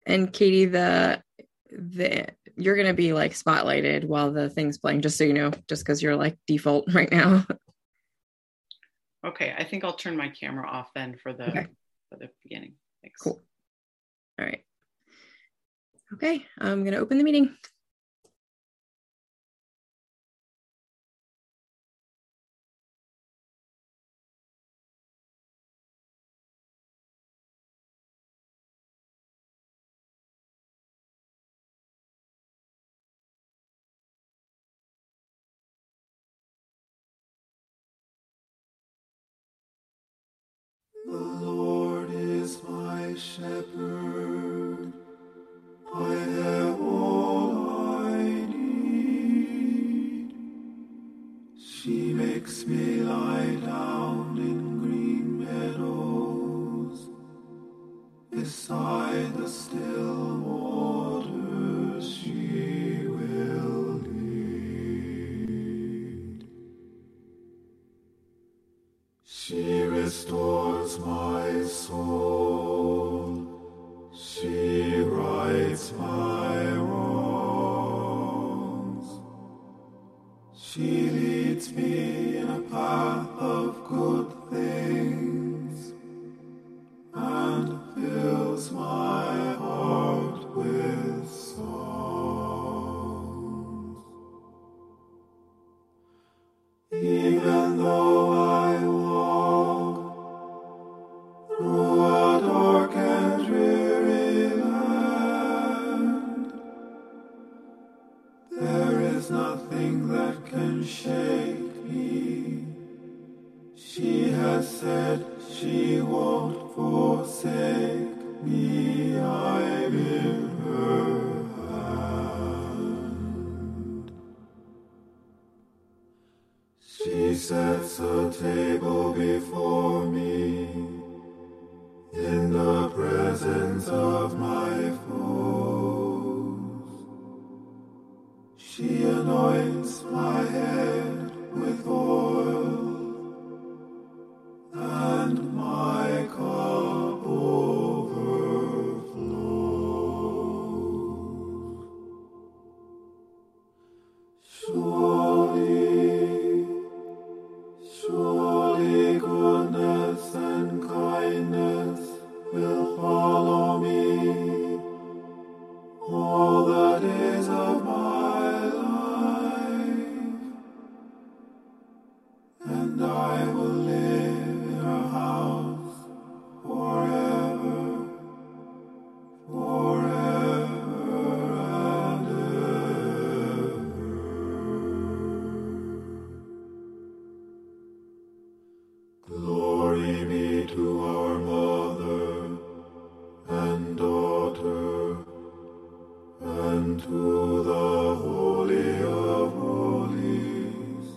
And Katie, the you're gonna be like spotlighted while the thing's playing, just so you know, just because you're like default right now. Okay, I think I'll turn my camera off then for Okay, the beginning. Thanks. cool. All right. Okay, I'm gonna open the meeting. The Lord is my shepherd, I have all I need. She makes me lie down in green meadows, beside the still waters she will lead. She restores my soul, she rights my wrongs. She leads me in a path of good things, and fills my heart with songs. Even though I walk through a dark and dreary land, there is nothing that can shake me. She has said she won't forsake me. I'm in her hand. She sets a table before me in the presence of my foes. She anoints my head with oil, and my cup overflows. Surely, surely goodness and kindness will follow me all the days of my life, and I will live in her house forever, forever and ever. Glory be to our Mother and Daughter, and to the Holy of Holies,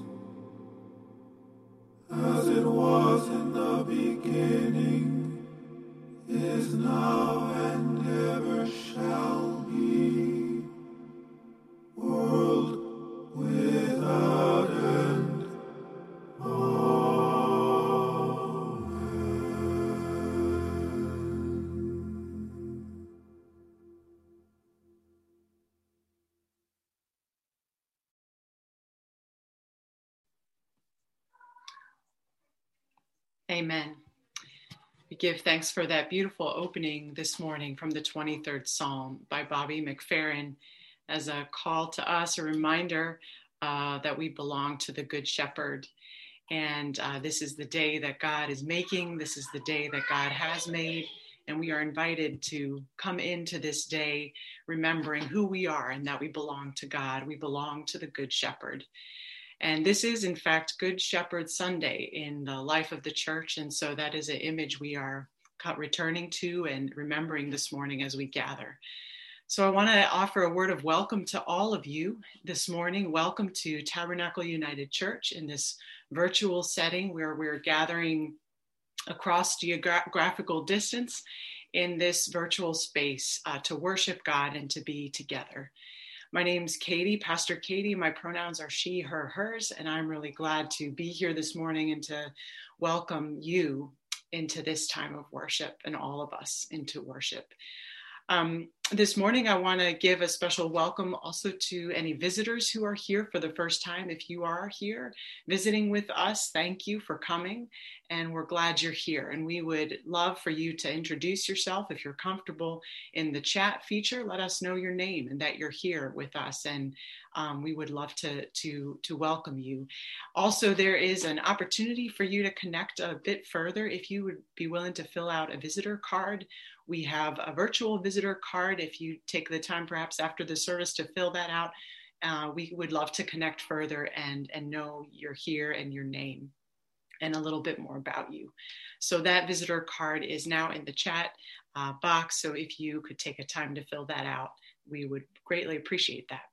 as it was in the beginning, is now, and ever shall be, world without end. Amen. Amen. We give thanks for that beautiful opening this morning from the 23rd Psalm by Bobby McFerrin as a call to us, a reminder that we belong to the Good Shepherd. And this is the day that God is making. This is the day that God has made. And we are invited to come into this day remembering who we are and that we belong to God. We belong to the Good Shepherd. And this is, in fact, Good Shepherd Sunday in the life of the church. And so that is an image we are returning to and remembering this morning as we gather. So I want to offer a word of welcome to all of you this morning. Welcome to Tabernacle United Church in this virtual setting where we're gathering across geographical distance in this virtual space to worship God and to be together. My name's Katie, Pastor Katie. My pronouns are she, her, hers, and I'm really glad to be here this morning and to welcome you into this time of worship and all of us into worship. This morning, I want to give a special welcome also to any visitors who are here for the first time. If you are here visiting with us, thank you for coming, and we're glad you're here. And we would love for you to introduce yourself. If you're comfortable in the chat feature, let us know your name and that you're here with us, and we would love to welcome you. Also, there is an opportunity for you to connect a bit further if you would be willing to fill out a visitor card. We have a virtual visitor card. If you take the time perhaps after the service to fill that out, we would love to connect further and know you're here and your name and a little bit more about you. So that visitor card is now in the chat box. So if you could take a time to fill that out, we would greatly appreciate that.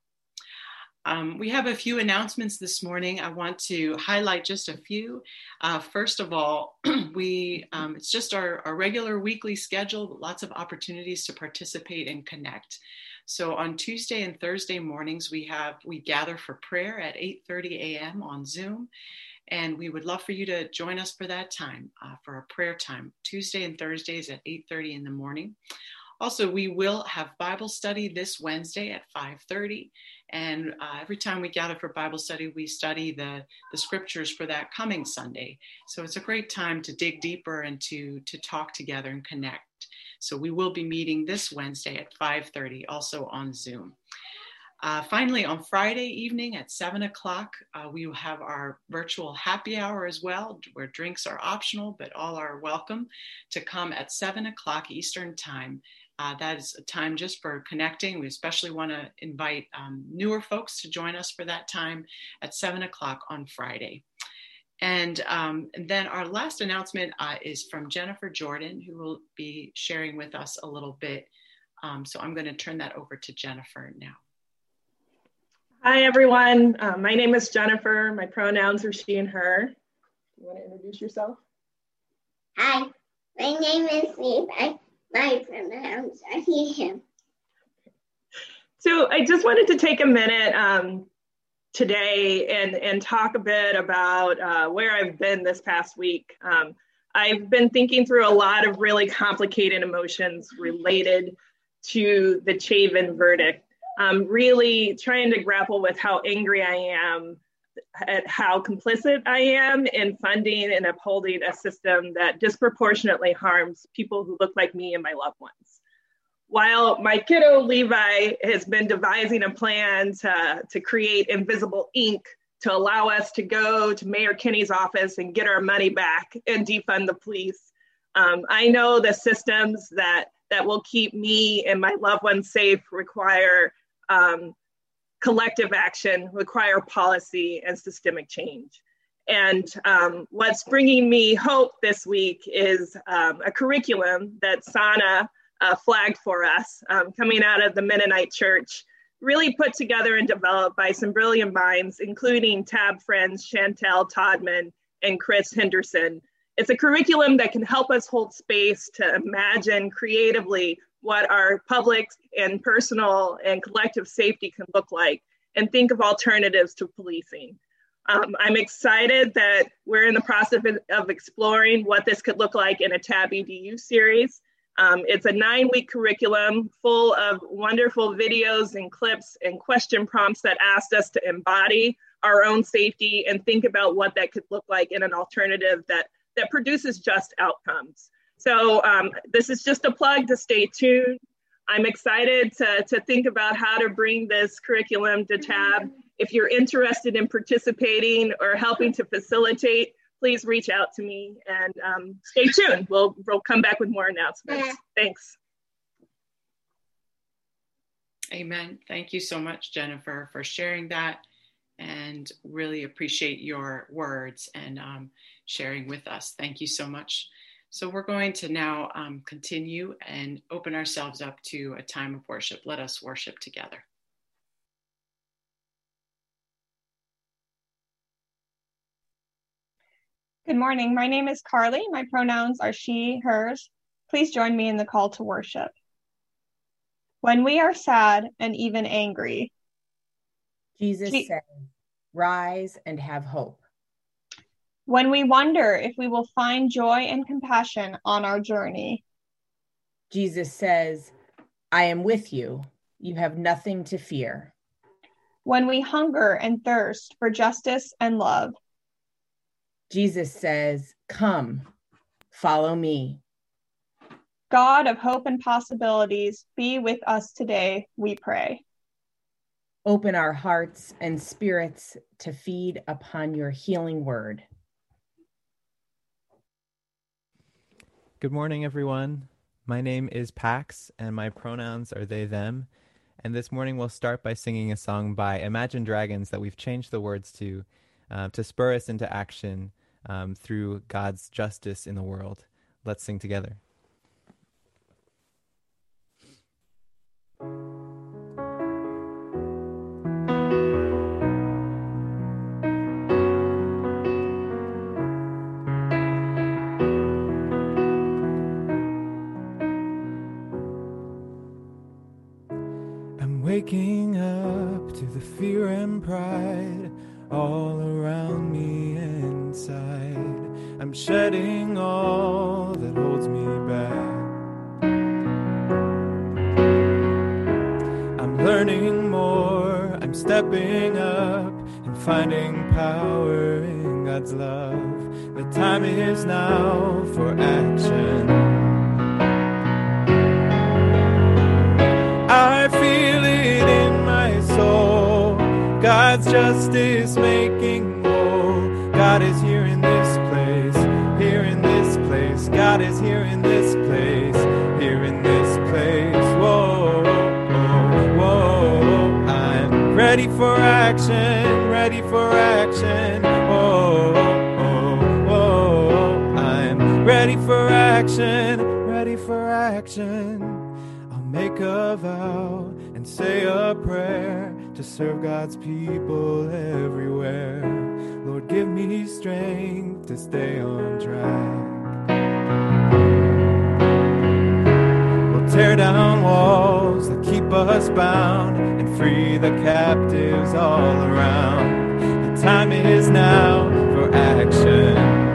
We have a few announcements this morning. I want to highlight just a few. First of all, it's just our regular weekly schedule, but lots of opportunities to participate and connect. So on Tuesday and Thursday mornings, we gather for prayer at 8:30 a.m. on Zoom. And we would love for you to join us for that time, for our prayer time, Tuesday and Thursdays at 8:30 in the morning. Also, we will have Bible study this Wednesday at 5:30. And every time we gather for Bible study, we study the scriptures for that coming Sunday. So it's a great time to dig deeper and to talk together and connect. So we will be meeting this Wednesday at 5:30, also on Zoom. Finally, on Friday evening at 7 o'clock, we will have our virtual happy hour as well, where drinks are optional, but all are welcome to come at 7 o'clock Eastern time. That is a time just for connecting. We especially want to invite newer folks to join us for that time at 7 o'clock on Friday. And then our last announcement is from Jennifer Jordan, who will be sharing with us a little bit. So I'm going to turn that over to Jennifer now. Hi, everyone. My name is Jennifer. My pronouns are she and her. Do you want to introduce yourself? Hi, my name is Levi. My pronouns are he, him. So I just wanted to take a minute today and talk a bit about where I've been this past week. I've been thinking through a lot of really complicated emotions related to the Chauvin verdict. Really trying to grapple with how angry I am at how complicit I am in funding and upholding a system that disproportionately harms people who look like me and my loved ones. While my kiddo Levi has been devising a plan to create invisible ink to allow us to go to Mayor Kinney's office and get our money back and defund the police, I know the systems that will keep me and my loved ones safe require collective action, require policy and systemic change. And what's bringing me hope this week is a curriculum that Sana flagged for us, coming out of the Mennonite Church, really put together and developed by some brilliant minds, including TAB friends Chantel Todman and Chris Henderson. It's a curriculum that can help us hold space to imagine creatively what our public and personal and collective safety can look like, and think of alternatives to policing. I'm excited that we're in the process of exploring what this could look like in a TAB EDU series. It's a 9-week curriculum full of wonderful videos and clips and question prompts that asked us to embody our own safety and think about what that could look like in an alternative that produces just outcomes. So this is just a plug to stay tuned. I'm excited to think about how to bring this curriculum to TAB. If you're interested in participating or helping to facilitate, please reach out to me and stay tuned. We'll come back with more announcements. Thanks. Amen. Thank you so much, Jennifer, for sharing that, and really appreciate your words and sharing with us. Thank you so much. So we're going to now continue and open ourselves up to a time of worship. Let us worship together. Good morning. My name is Carly. My pronouns are she, hers. Please join me in the call to worship. When we are sad and even angry, Jesus said, rise and have hope. When we wonder if we will find joy and compassion on our journey, Jesus says, I am with you. You have nothing to fear. When we hunger and thirst for justice and love, Jesus says, come, follow me. God of hope and possibilities, be with us today, we pray. Open our hearts and spirits to feed upon your healing word. Good morning, everyone. My name is Pax, and my pronouns are they, them. And this morning we'll start by singing a song by Imagine Dragons that we've changed the words to spur us into action through God's justice in the world. Let's sing together. Waking up to the fear and pride all around me inside. I'm shedding all that holds me back. I'm learning more, I'm stepping up and finding power in God's love. The time is now for action. I feel it in my soul. God's justice making whole. God is here in this place, here in this place. God is here in this place, here in this place. Whoa, whoa, whoa. I'm ready for action, ready for action. Whoa, whoa, whoa. I'm ready for action, ready for action. Make a vow and say a prayer to serve God's people everywhere. Lord, give me strength to stay on track. We'll tear down walls that keep us bound and free the captives all around. The time is now for action.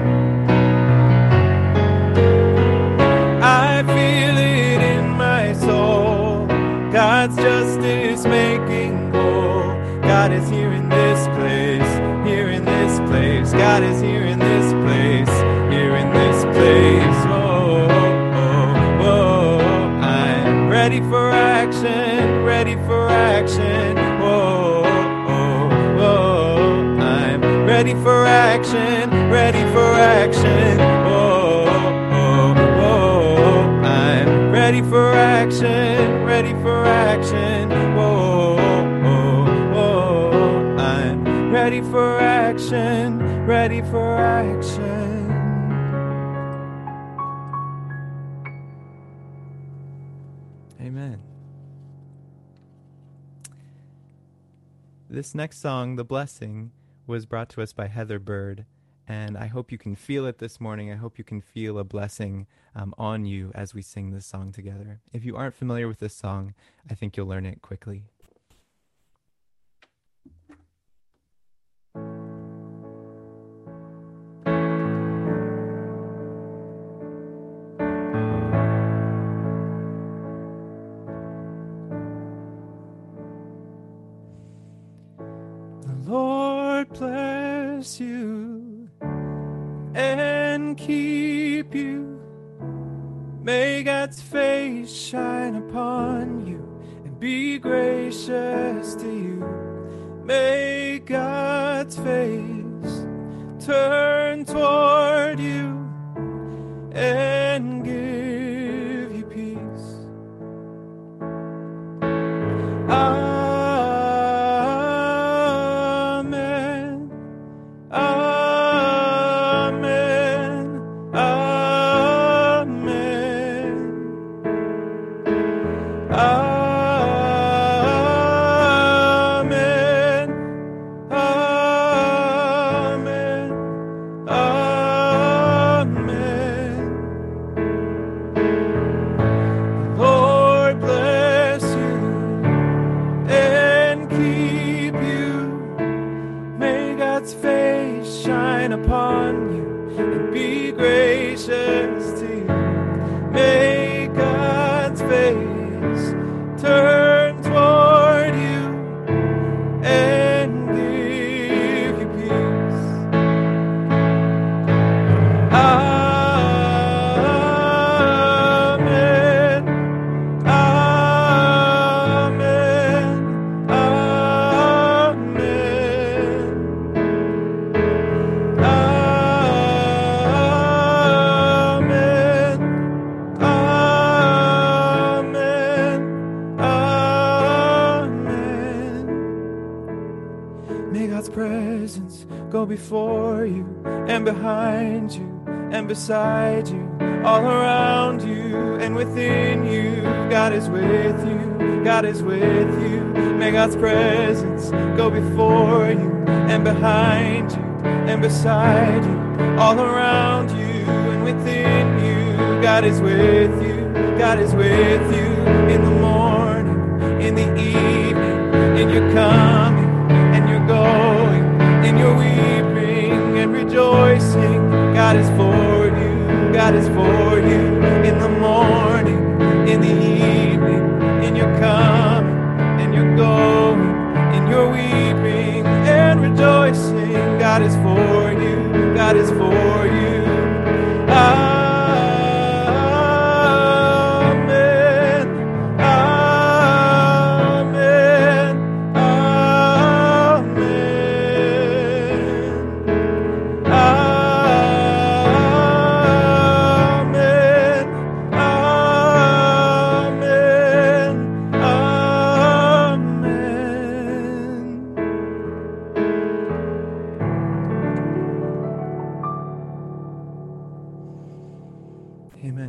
I feel it in my soul. God's justice making whole. God is here in this place, here in this place. God is here in this place, here in this place. Whoa, whoa, whoa. I'm ready for action, ready for action. Whoa, whoa, whoa. I'm ready for action, ready for action. Whoa, whoa, whoa. I'm ready for action, ready for action. Whoa, whoa, whoa. I'm ready for action, ready for action. Amen. This next song, The Blessing, was brought to us by Heather Bird, and I hope you can feel it this morning. I hope you can feel a blessing on you as we sing this song together. If you aren't familiar with this song, I think you'll learn it quickly. The Lord bless you and keep you. May God's face shine upon you and be gracious to you. May God's face turn toward you and give you peace. Amen. Amen. Amen. Amen. Amen. Amen. turn toward you and give you peace. Amen. Amen. Amen. Amen. Amen. May God's presence go before you and behind you and beside you, all around you and within you. God is with you. God is with you. May God's presence go before you and behind you and beside you, all around you and within you. God is with you. God is with you in the morning, in the evening, in your coming and your going, in your weeping and rejoicing. God is for you. God is for you in the morning, in the evening, in your coming and your going, in your weeping and rejoicing. God is for you. God is for you. Amen. Amen. Amen. Amen. Amen.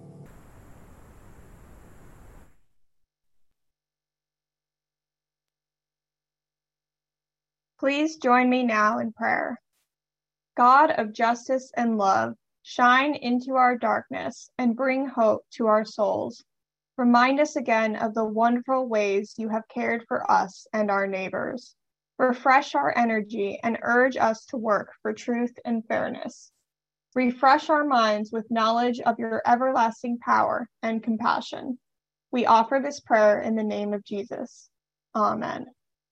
Please join me now in prayer. God of justice and love, shine into our darkness and bring hope to our souls. Remind us again of the wonderful ways you have cared for us and our neighbors. Refresh our energy and urge us to work for truth and fairness. Refresh our minds with knowledge of your everlasting power and compassion. We offer this prayer in the name of Jesus. Amen.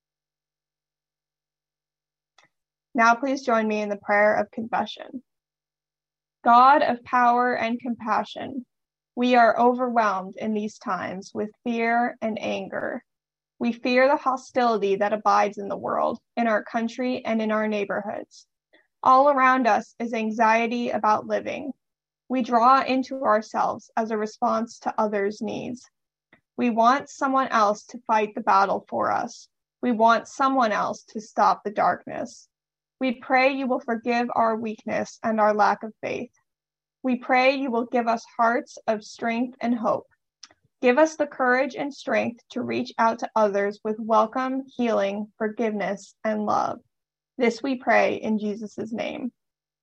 Now please join me in the prayer of confession. God of power and compassion, we are overwhelmed in these times with fear and anger. We fear the hostility that abides in the world, in our country, and in our neighborhoods. All around us is anxiety about living. We draw into ourselves as a response to others' needs. We want someone else to fight the battle for us. We want someone else to stop the darkness. We pray you will forgive our weakness and our lack of faith. We pray you will give us hearts of strength and hope. Give us the courage and strength to reach out to others with welcome, healing, forgiveness, and love. This we pray in Jesus' name.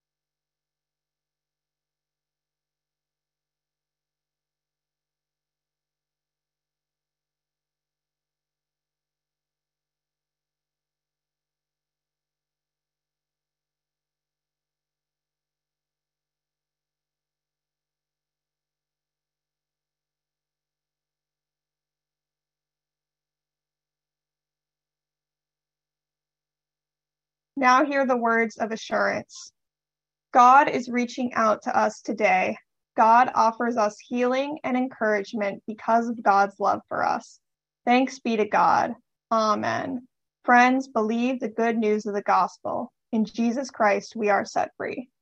Now hear the words of assurance. God is reaching out to us today. God offers us healing and encouragement because of God's love for us. Thanks be to God. Amen. Friends, believe the good news of the gospel. In Jesus Christ, we are set free.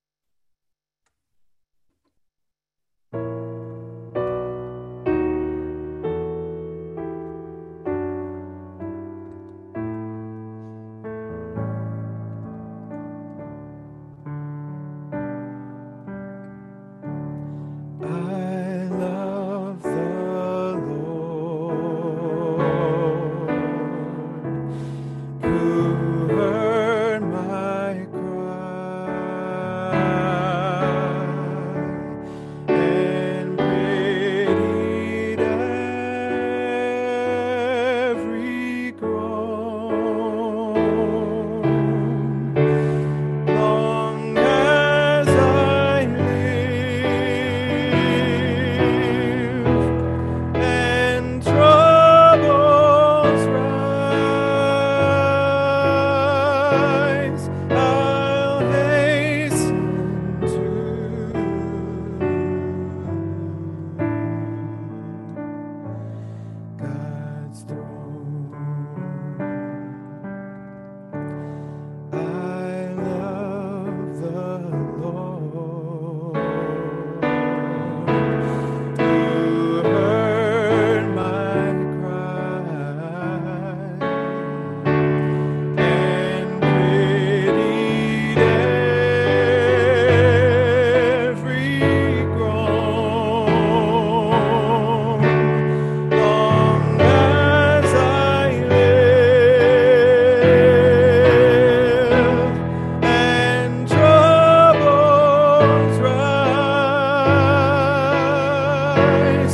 I love the Lord, who heard my cry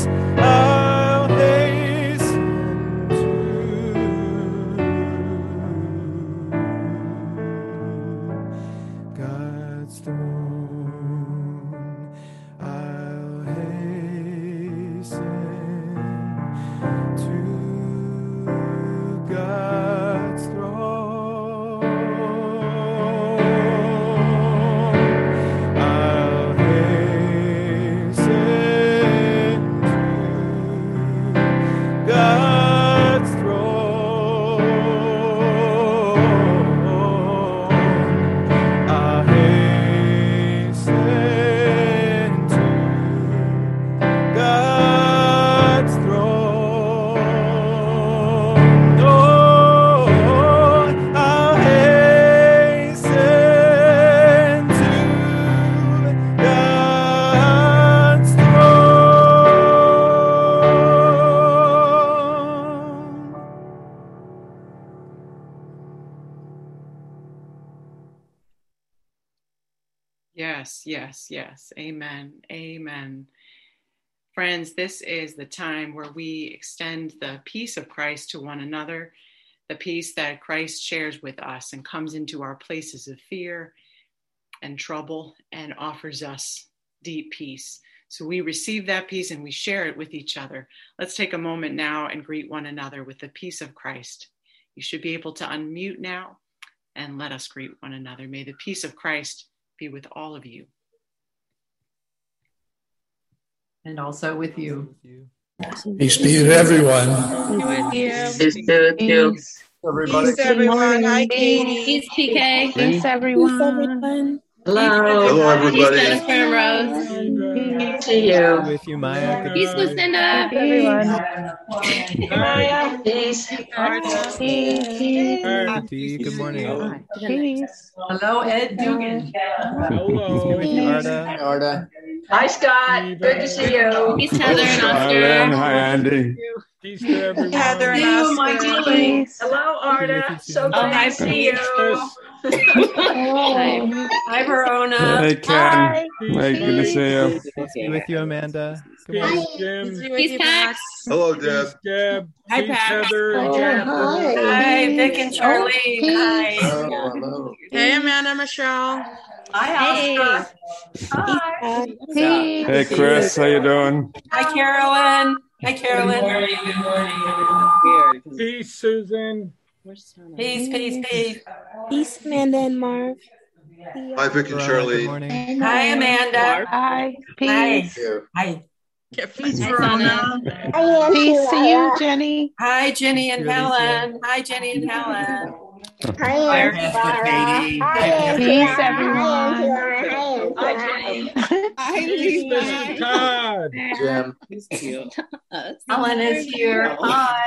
I'll hasten to God's throne. I'll hasten to God's throne. I'll hasten to God's throne. I'll hasten to God's throne. Oh, I'll hasten to God's throne. Yes, yes, yes. Amen. Amen. Friends, this is the time where we extend the peace of Christ to one another, the peace that Christ shares with us and comes into our places of fear and trouble and offers us deep peace. So we receive that peace and we share it with each other. Let's take a moment now and greet one another with the peace of Christ. You should be able to unmute now and let us greet one another. May the peace of Christ be with all of you. And also with you. Peace be with everyone. Peace to you. Everybody. Peace, everyone. Hi, Peace, Katie. PK. Peace, everyone. Hello. Hello, everybody. Peace, Jennifer and Rose. Peace to you. With you, Maya. Good to Peace, see you. Lucinda. Everyone. Maya. Peace. P, good morning. Peace. Hello, Ed Dugan. Peace be with you, Arda. Hi, Arda. Hi, Scott. Good to see you. Peace, Heather and Arlen, Oscar. hi, Andy. Peace to everyone. Heather and Oscar. Peace. Hello, Arda. So good to see you. Hi, Verona. Hey, Ken. Hey, good to see you. Peace be with you, Amanda. Good Peace, morning. Jim. Peace, Pax. Hello, Peace, Deb. Deb. Hi, Peace, Pat. Heather and Jack. Hi, Vic and Charlene. Hi. Hello. Hey, Amanda, Michelle. Hi, Oscar. Hi. Hey, Chris, how you doing? Hi, Carolyn. Hi, Carolyn. Peace, Susan. Peace, peace, peace. Peace, Amanda and Marv. Hi, Vic and Verona, Charlie. good morning. Hi, Amanda. Hi. Hi. Peace. Hi. Peace, Hi, Verona. Peace to you, Jenny. Hi, Jenny and Really, Helen. Hi, Jenny and Helen. Hi, Katie. Peace, everyone. Hi, Jenny. Peace, Mrs. Todd. Jim. Helen is here. Hi.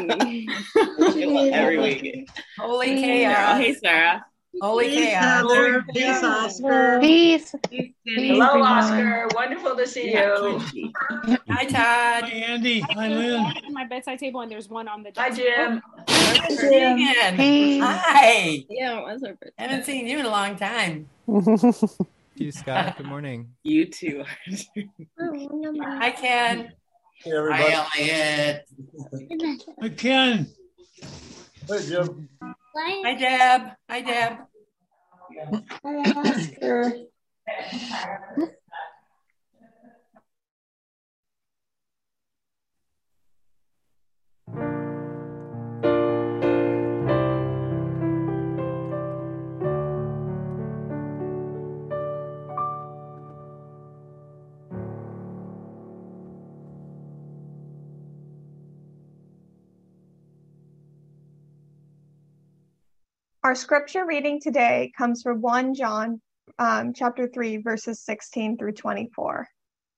Every week. Holy chaos. Hey, Sarah. Holy Peace, chaos. Heather. Peace, Oscar. Peace. Hello, Oscar. Wonderful to see you. Hi, Todd. Hi, Andy. Hi, Lynn. My bedside table, and there's one on the Hi, desk. Jim. Megan. Peace. Hi. Yeah, it was our birthday. Haven't seen you in a long time. You, Scott. Good morning. You too. Hi, Ken. Hey, everybody. Elliot. Hi, Ken. Hey, Jim. Hi, Deb. Hi, Deb. Our scripture reading today comes from 1 John chapter 3, verses 16 through 24.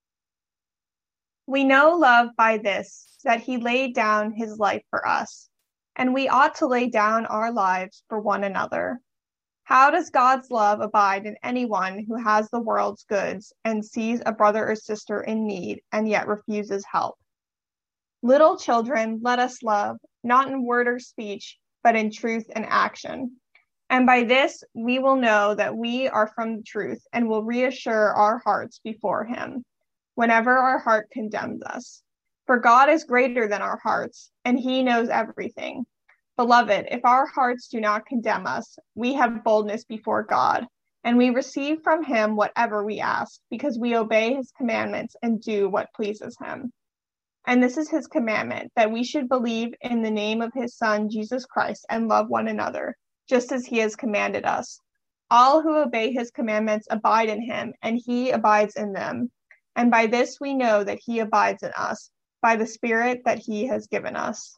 We know love by this, that he laid down his life for us, and we ought to lay down our lives for one another. How does God's love abide in anyone who has the world's goods and sees a brother or sister in need and yet refuses help? Little children, let us love, not in word or speech, but in truth and action. And by this we will know that we are from the truth and will reassure our hearts before him. whenever our heart condemns us. For God is greater than our hearts, and he knows everything. Beloved, if our hearts do not condemn us, we have boldness before God, and we receive from him whatever we ask, because we obey his commandments and do what pleases him. And this is his commandment, that we should believe in the name of his Son, Jesus Christ, and love one another, just as he has commanded us. All who obey his commandments abide in him, and he abides in them. And by this we know that he abides in us, by the Spirit that he has given us.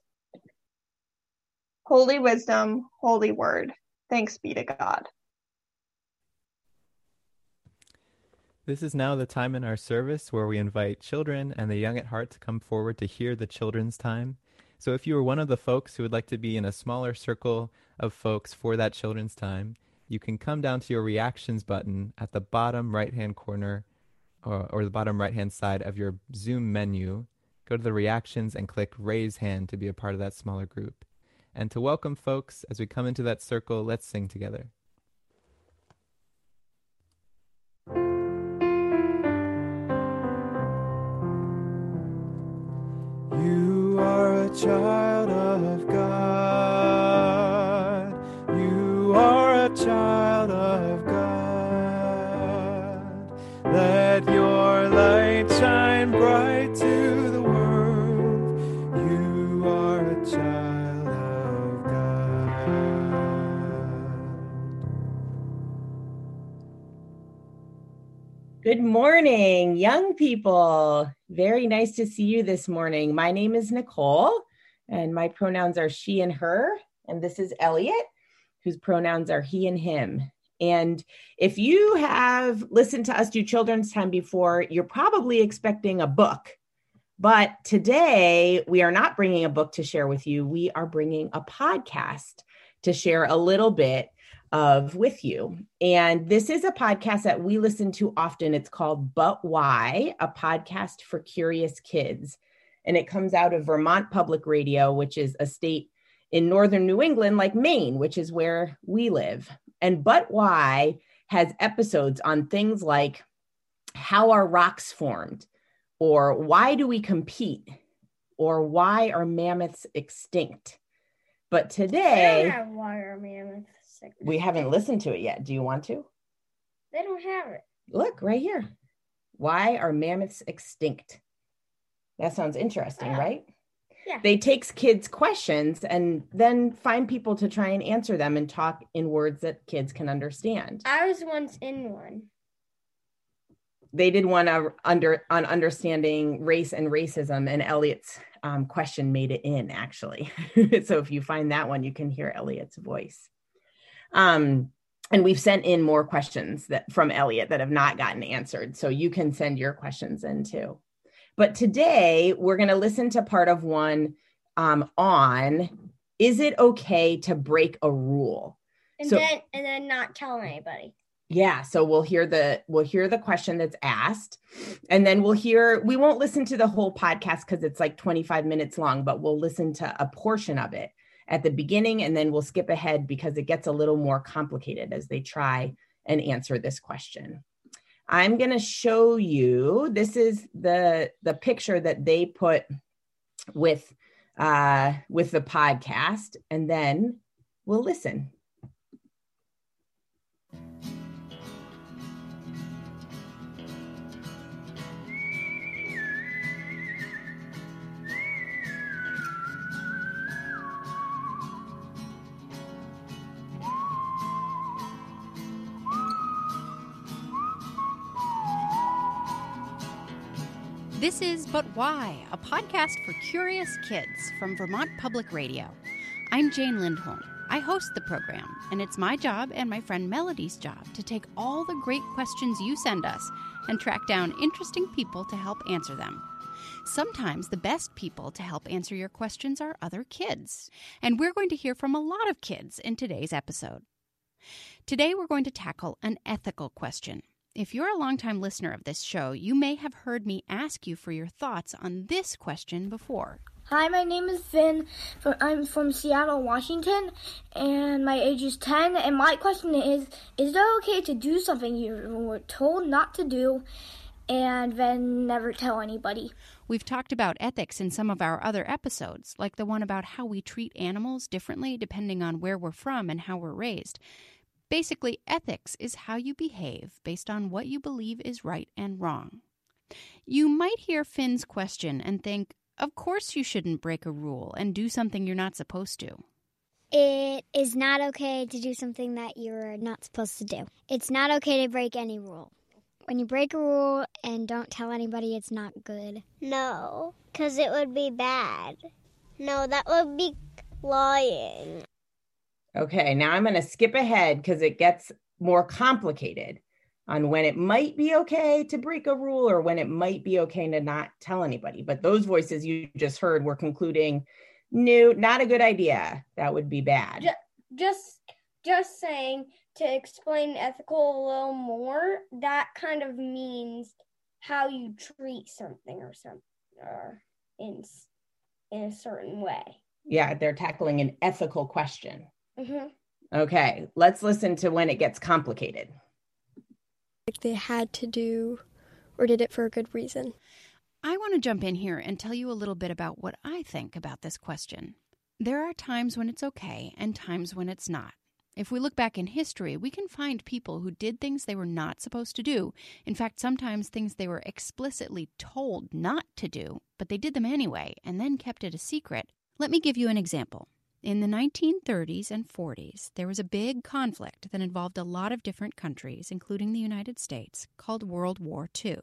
Holy wisdom, holy word. Thanks be to God. This is now the time in our service where we invite children and the young at heart to come forward to hear the children's time. So if you are one of the folks who would like to be in a smaller circle of folks for that children's time, you can come down to your reactions button at the bottom right-hand corner or the bottom right-hand side of your Zoom menu. Go to the reactions and click raise hand to be a part of that smaller group. And to welcome folks, as we come into that circle, let's sing together. You are a child of God. You are a child of God. Let your light shine bright to the world. You are a child of God. Good morning, young people. Very nice to see you this morning. My name is Nicole, and my pronouns are she and her. And this is Elliot, whose pronouns are he and him. And if you have listened to us do children's time before, you're probably expecting a book. But today, we are not bringing a book to share with you. We are bringing a podcast to share a little bit of with you. And this is a podcast that we listen to often. It's called But Why, a podcast for curious kids. And it comes out of Vermont Public Radio, which is a state in northern New England, like Maine, which is where we live. And But Why has episodes on things like how are rocks formed, or why do we compete, or why are mammoths extinct? But today, They don't have why are mammoths extinct. We haven't listened to it yet. Do you want to? They don't have it. Look right here. Why are mammoths extinct? That sounds interesting, right? Yeah. They take kids' questions and then find people to try and answer them and talk in words that kids can understand. I was once in one. They did one on understanding race and racism, and Elliot's question made it in, actually. So if you find that one, you can hear Elliot's voice. And we've sent in more questions from Elliot that have not gotten answered. So you can send your questions in too. But today we're going to listen to part of one on, is it okay to break a rule? And then not tell anybody. Yeah. So we'll hear the question that's asked, and then we won't listen to the whole podcast because it's like 25 minutes long, but we'll listen to a portion of it at the beginning, and then we'll skip ahead because it gets a little more complicated as they try and answer this question. I'm going to show you, this is the picture that they put with the podcast, and then we'll listen. This is But Why, a podcast for curious kids from Vermont Public Radio. I'm Jane Lindholm. I host the program, and it's my job and my friend Melody's job to take all the great questions you send us and track down interesting people to help answer them. Sometimes the best people to help answer your questions are other kids, and we're going to hear from a lot of kids in today's episode. Today we're going to tackle an ethical question. If you're a longtime listener of this show, you may have heard me ask you for your thoughts on this question before. Hi, my name is Finn. I'm from Seattle, Washington, and my age is 10. And my question is it okay to do something you were told not to do, and then never tell anybody. We've talked about ethics in some of our other episodes, like the one about how we treat animals differently depending on where we're from and how we're raised. Basically, ethics is how you behave based on what you believe is right and wrong. You might hear Finn's question and think, of course you shouldn't break a rule and do something you're not supposed to. It is not okay to do something that you're not supposed to do. It's not okay to break any rule. When you break a rule and don't tell anybody, it's not good. No, because it would be bad. No, that would be lying. Okay, now I'm going to skip ahead because it gets more complicated on when it might be okay to break a rule or when it might be okay to not tell anybody. But those voices you just heard were concluding, no, not a good idea. That would be bad. Just saying, to explain ethical a little more, that kind of means how you treat something or in a certain way. Yeah, they're tackling an ethical question. Mm-hmm. Okay, let's listen to when it gets complicated. Like they had to do or did it for a good reason. I want to jump in here and tell you a little bit about what I think about this question. There are times when it's okay and times when it's not. If we look back in history, we can find people who did things they were not supposed to do. In fact, sometimes things they were explicitly told not to do, but they did them anyway and then kept it a secret. Let me give you an example. In the 1930s and 40s, there was a big conflict that involved a lot of different countries, including the United States, called World War II.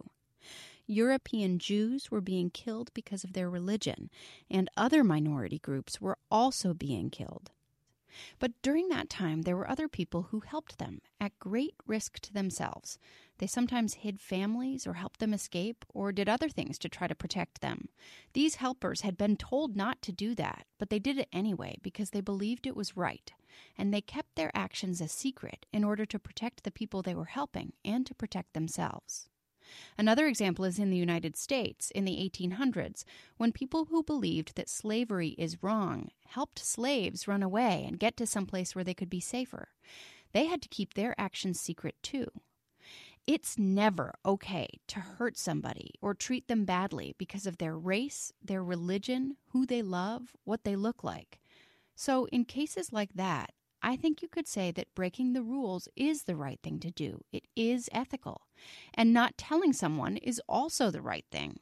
European Jews were being killed because of their religion, and other minority groups were also being killed. But during that time, there were other people who helped them at great risk to themselves. They sometimes hid families or helped them escape or did other things to try to protect them. These helpers had been told not to do that, but they did it anyway because they believed it was right, and they kept their actions a secret in order to protect the people they were helping and to protect themselves. Another example is in the United States in the 1800s, when people who believed that slavery is wrong helped slaves run away and get to some place where they could be safer. They had to keep their actions secret too. It's never okay to hurt somebody or treat them badly because of their race, their religion, who they love, what they look like. So in cases like that, I think you could say that breaking the rules is the right thing to do. It is ethical. And not telling someone is also the right thing.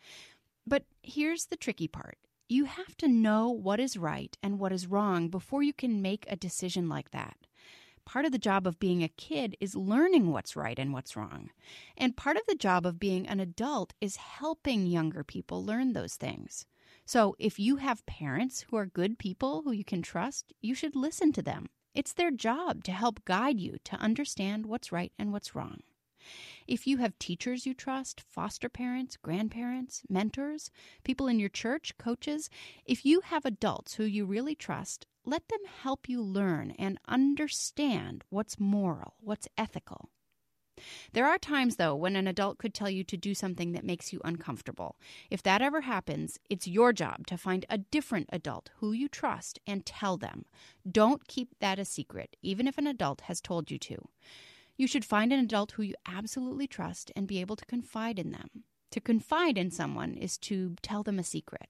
But here's the tricky part. You have to know what is right and what is wrong before you can make a decision like that. Part of the job of being a kid is learning what's right and what's wrong. And part of the job of being an adult is helping younger people learn those things. So if you have parents who are good people who you can trust, you should listen to them. It's their job to help guide you to understand what's right and what's wrong. If you have teachers you trust, foster parents, grandparents, mentors, people in your church, coaches, if you have adults who you really trust, let them help you learn and understand what's moral, what's ethical. There are times, though, when an adult could tell you to do something that makes you uncomfortable. If that ever happens, it's your job to find a different adult who you trust and tell them. Don't keep that a secret, even if an adult has told you to. You should find an adult who you absolutely trust and be able to confide in them. To confide in someone is to tell them a secret.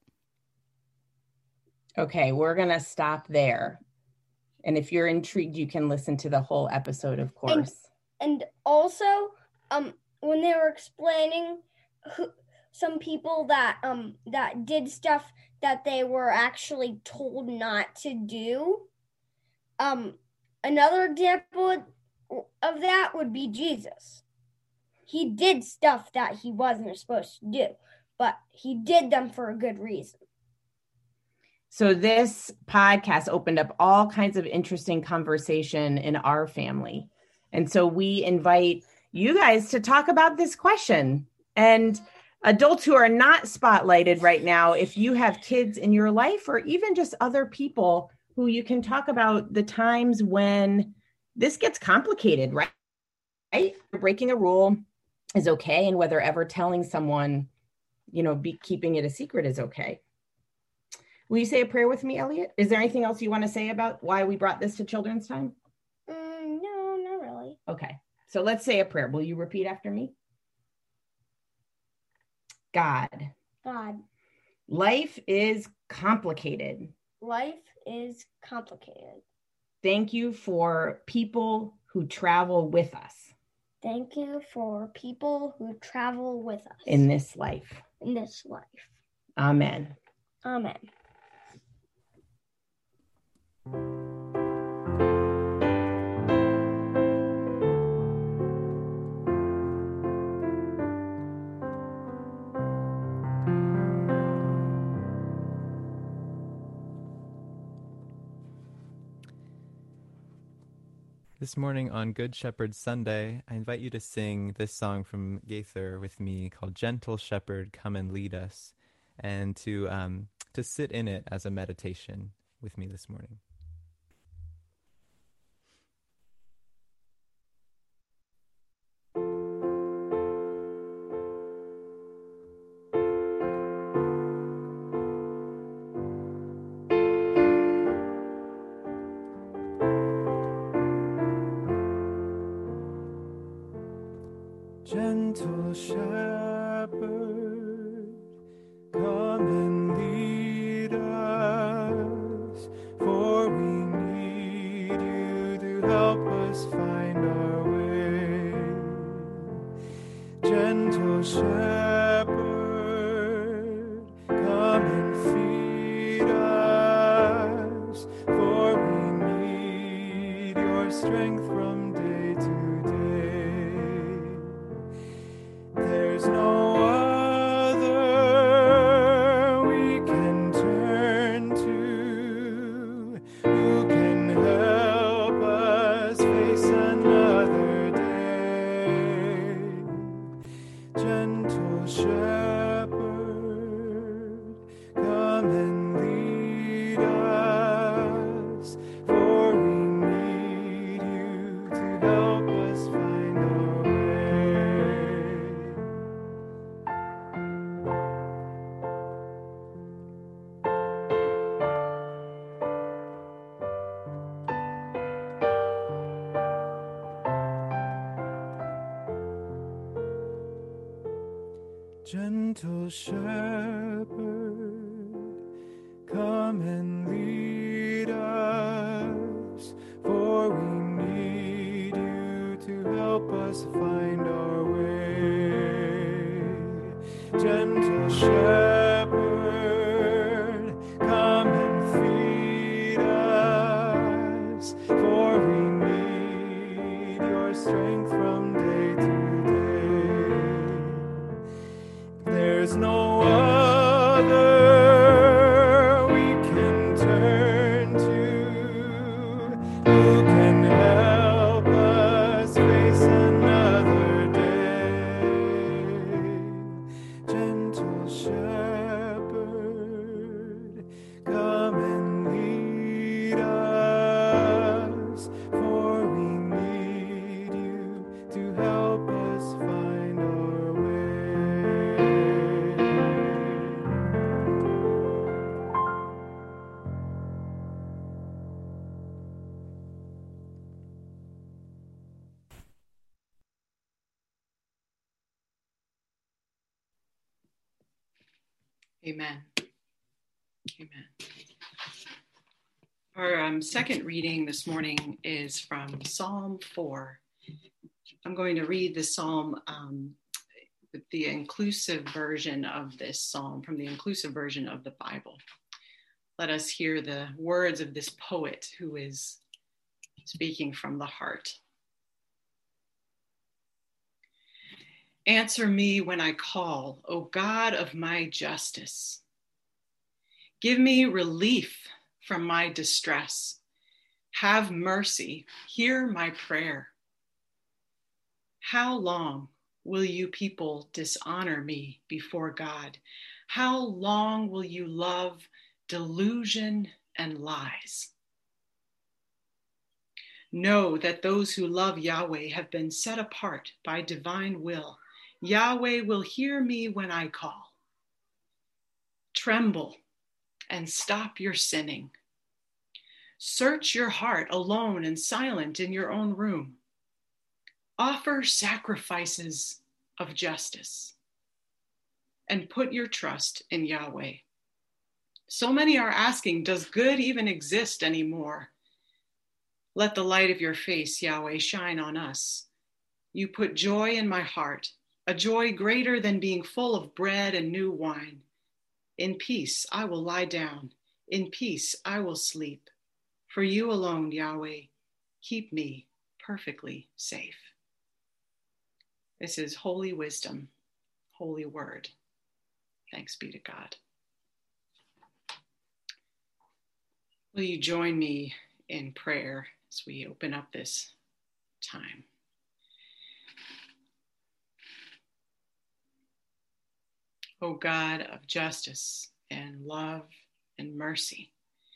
Okay, we're going to stop there. And if you're intrigued, you can listen to the whole episode, of course. And also, when they were explaining some people that did stuff that they were actually told not to do, another example of that would be Jesus. He did stuff that he wasn't supposed to do, but he did them for a good reason. So this podcast opened up all kinds of interesting conversation in our family. And so we invite you guys to talk about this question. And adults who are not spotlighted right now, if you have kids in your life or even just other people who you can talk about the times when this gets complicated, right? Breaking a rule is okay. And whether ever telling someone, keeping it a secret is okay. Will you say a prayer with me, Elliot? Is there anything else you want to say about why we brought this to Children's Time? No, not really. Okay. So let's say a prayer. Will you repeat after me? God. God. Life is complicated. Life is complicated. Thank you for people who travel with us. Thank you for people who travel with us. In this life. In this life. Amen. Amen. This morning on Good Shepherd Sunday, I invite you to sing this song from Gaither with me called Gentle Shepherd, Come and Lead Us, and to sit in it as a meditation with me this morning. Gentle shepherd, come and lead us, for we need you to help us find our way. Gentle shepherd, come and feed us, for we need your strength from day to day. There's no other we can turn to who can help us face another day. Gentle shepherd, come and lead us, for we need you to help us find our way. Gentle shepherd, come and lead us, for we need you to help us find our way. Gentle shepherd, come and feed us, for we need your strength from day to day. There's no other we can turn to who can help us face another day. Gentle shepherd, come and lead us, for we need you to help us find our way. Amen. Amen. Our second reading this morning is from Psalm 4. I'm going to read the psalm with the inclusive version of this psalm, from the inclusive version of the Bible. Let us hear the words of this poet who is speaking from the heart. Answer me when I call, O God of my justice. Give me relief from my distress. Have mercy, hear my prayer. How long will you people dishonor me before God? How long will you love delusion and lies? Know that those who love Yahweh have been set apart by divine will. Yahweh will hear me when I call. Tremble and stop your sinning. Search your heart alone and silent in your own room. Offer sacrifices of justice. and put your trust in Yahweh. So many are asking, does good even exist anymore? Let the light of your face, Yahweh, shine on us. You put joy in my heart, a joy greater than being full of bread and new wine. In peace I will lie down. In peace I will sleep. For you alone, Yahweh, keep me perfectly safe. This is holy wisdom, holy word. Thanks be to God. Will you join me in prayer as we open up this time? O God of justice and love and mercy,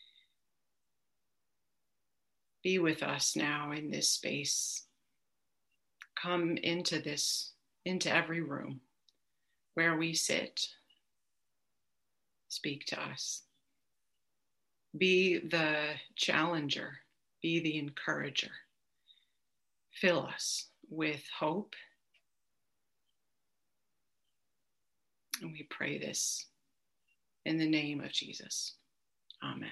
be with us now in this space. Come into every room where we sit. Speak to us. Be the challenger, be the encourager. Fill us with hope. And we pray this in the name of Jesus. Amen.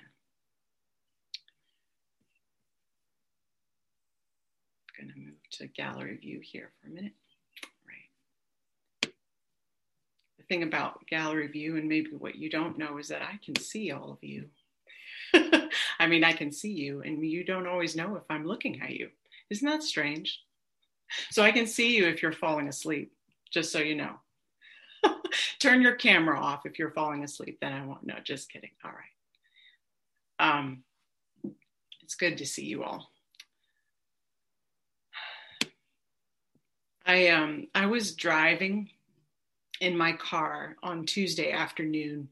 I'm going to move to gallery view here for a minute. Right. The thing about gallery view, and maybe what you don't know, is that I can see all of you. I mean, I can see you, and you don't always know if I'm looking at you. Isn't that strange? So I can see you if you're falling asleep, just so you know. Turn your camera off if you're falling asleep, then I won't. No, just kidding. All right. It's good to see you all. I was driving in my car on Tuesday afternoon.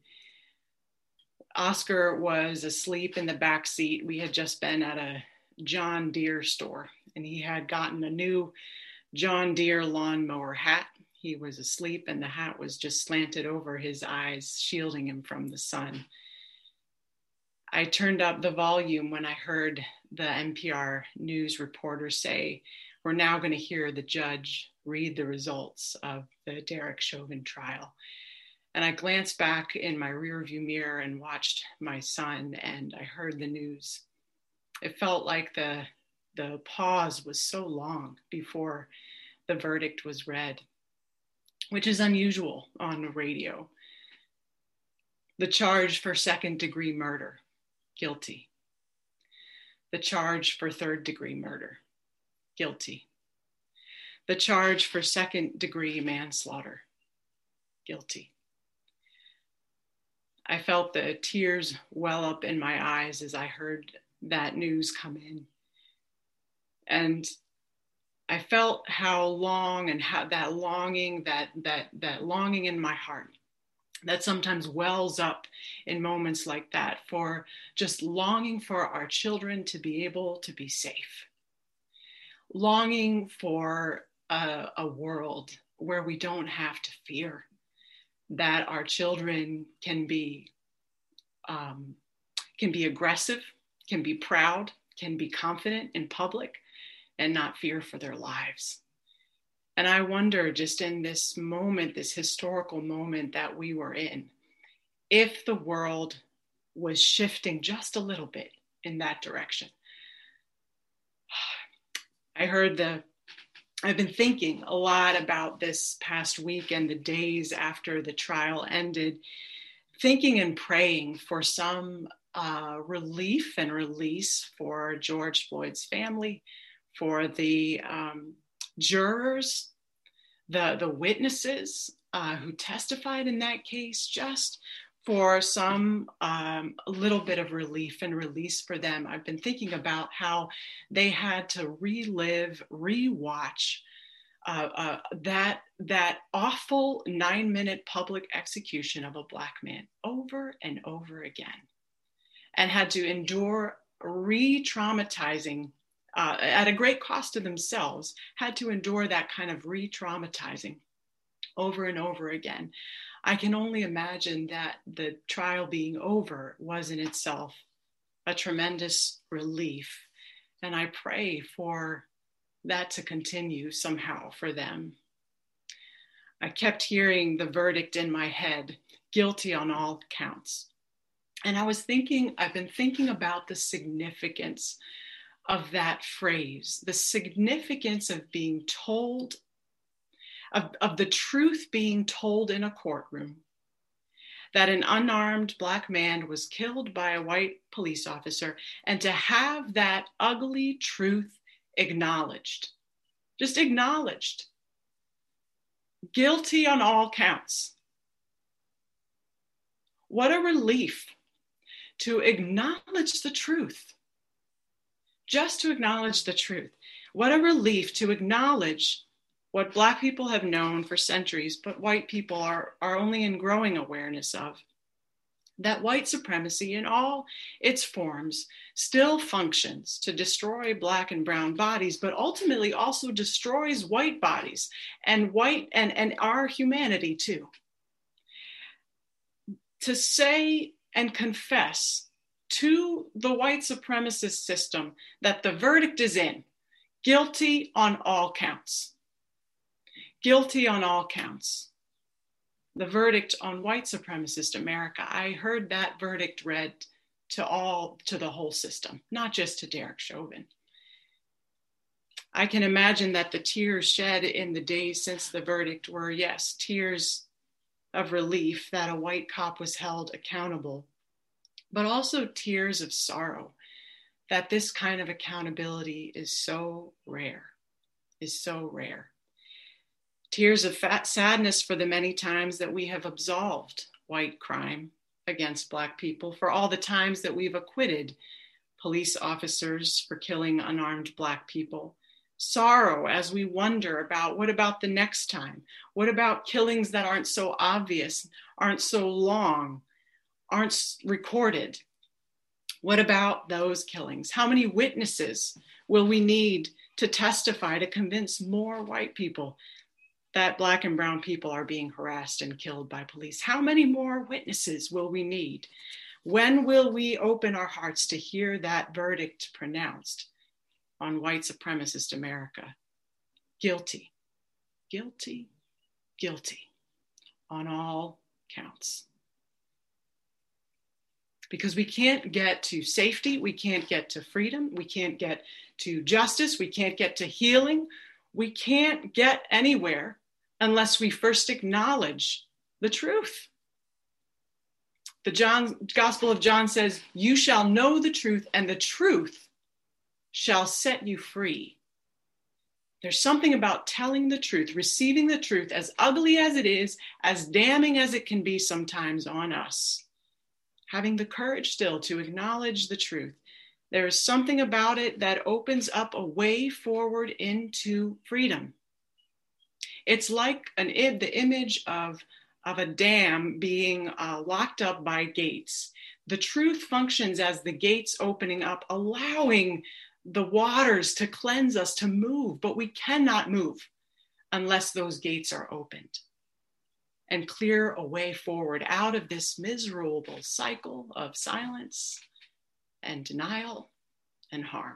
Oscar was asleep in the back seat. We had just been at a John Deere store, and he had gotten a new John Deere lawnmower hat. He was asleep, and the hat was just slanted over his eyes, shielding him from the sun. I turned up the volume when I heard the NPR news reporter say, "We're now going to hear the judge read the results of the Derek Chauvin trial." And I glanced back in my rearview mirror and watched my son, and I heard the news. It felt like the pause was so long before the verdict was read, which is unusual on the radio. The charge for second-degree murder, guilty. The charge for third-degree murder, guilty. The charge for second-degree manslaughter, guilty. I felt the tears well up in my eyes as I heard that news come in. And I felt how long and how that longing in my heart that sometimes wells up in moments like that, for just longing for our children to be able to be safe. Longing for a world where we don't have to fear, that our children can be aggressive, can be proud, can be confident in public, and not fear for their lives. And I wonder, just in this moment, this historical moment that we were in, if the world was shifting just a little bit in that direction. I've been thinking a lot about this past week and the days after the trial ended, thinking and praying for some relief and release for George Floyd's family, for the jurors, the witnesses who testified in that case, just for some a little bit of relief and release for them. I've been thinking about how they had to relive, rewatch that awful 9-minute public execution of a Black man over and over again, and had to endure re-traumatizing at a great cost to themselves, had to endure that kind of re-traumatizing over and over again. I can only imagine that the trial being over was in itself a tremendous relief. And I pray for that to continue somehow for them. I kept hearing the verdict in my head, guilty on all counts. And I've been thinking about the significance of that phrase, the significance of being told, of the truth being told in a courtroom, that an unarmed Black man was killed by a white police officer, and to have that ugly truth acknowledged, just acknowledged, guilty on all counts. What a relief to acknowledge the truth, just to acknowledge the truth. What a relief to acknowledge what Black people have known for centuries, but white people are only in growing awareness of, that white supremacy in all its forms still functions to destroy Black and brown bodies, but ultimately also destroys white bodies and our humanity too. To say and confess to the white supremacist system that the verdict is in, guilty on all counts. Guilty on all counts. The verdict on white supremacist America. I heard that verdict read to the whole system, not just to Derek Chauvin. I can imagine that the tears shed in the days since the verdict were, yes, tears of relief that a white cop was held accountable, but also tears of sorrow that this kind of accountability is so rare, Tears of sadness for the many times that we have absolved white crime against Black people, for all the times that we've acquitted police officers for killing unarmed Black people. Sorrow as we wonder about, what about the next time? What about killings that aren't so obvious, aren't so long, aren't recorded? What about those killings? How many witnesses will we need to testify to convince more white people that Black and brown people are being harassed and killed by police? How many more witnesses will we need? When will we open our hearts to hear that verdict pronounced on white supremacist America? Guilty, guilty, guilty on all counts. Because we can't get to safety, we can't get to freedom, we can't get to justice, we can't get to healing, we can't get anywhere unless we first acknowledge the truth. The Gospel of John says, "You shall know the truth, and the truth shall set you free." There's something about telling the truth, receiving the truth, as ugly as it is, as damning as it can be sometimes on us. Having the courage still to acknowledge the truth. There is something about it that opens up a way forward into freedom. It's like the image of a dam being locked up by gates. The truth functions as the gates opening up, allowing the waters to cleanse us, to move, but we cannot move unless those gates are opened and clear a way forward out of this miserable cycle of silence and denial and harm.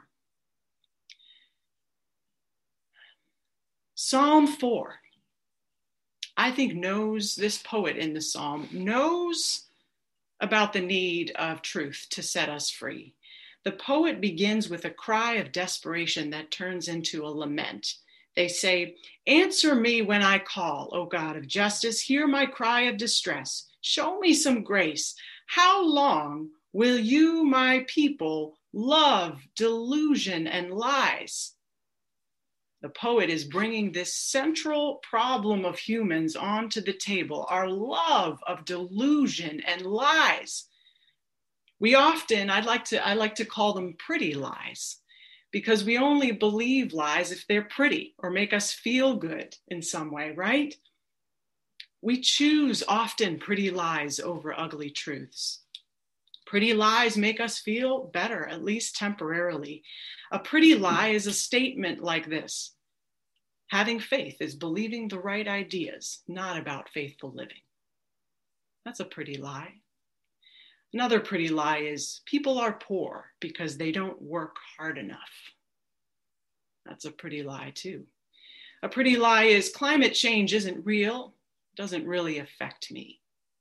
Psalm 4, I think, this poet in the psalm knows about the need of truth to set us free. The poet begins with a cry of desperation that turns into a lament. They say, "Answer me when I call, O God of justice. Hear my cry of distress. Show me some grace. How long will you, my people, love delusion and lies?" The poet is bringing this central problem of humans onto the table, our love of delusion and lies. We often, I like to call them pretty lies, because we only believe lies if they're pretty or make us feel good in some way, right? We choose often pretty lies over ugly truths. Pretty lies make us feel better, at least temporarily. A pretty lie is a statement like this: having faith is believing the right ideas, not about faithful living. That's a pretty lie. Another pretty lie is people are poor because they don't work hard enough. That's a pretty lie too. A pretty lie is climate change isn't real doesn't really affect me.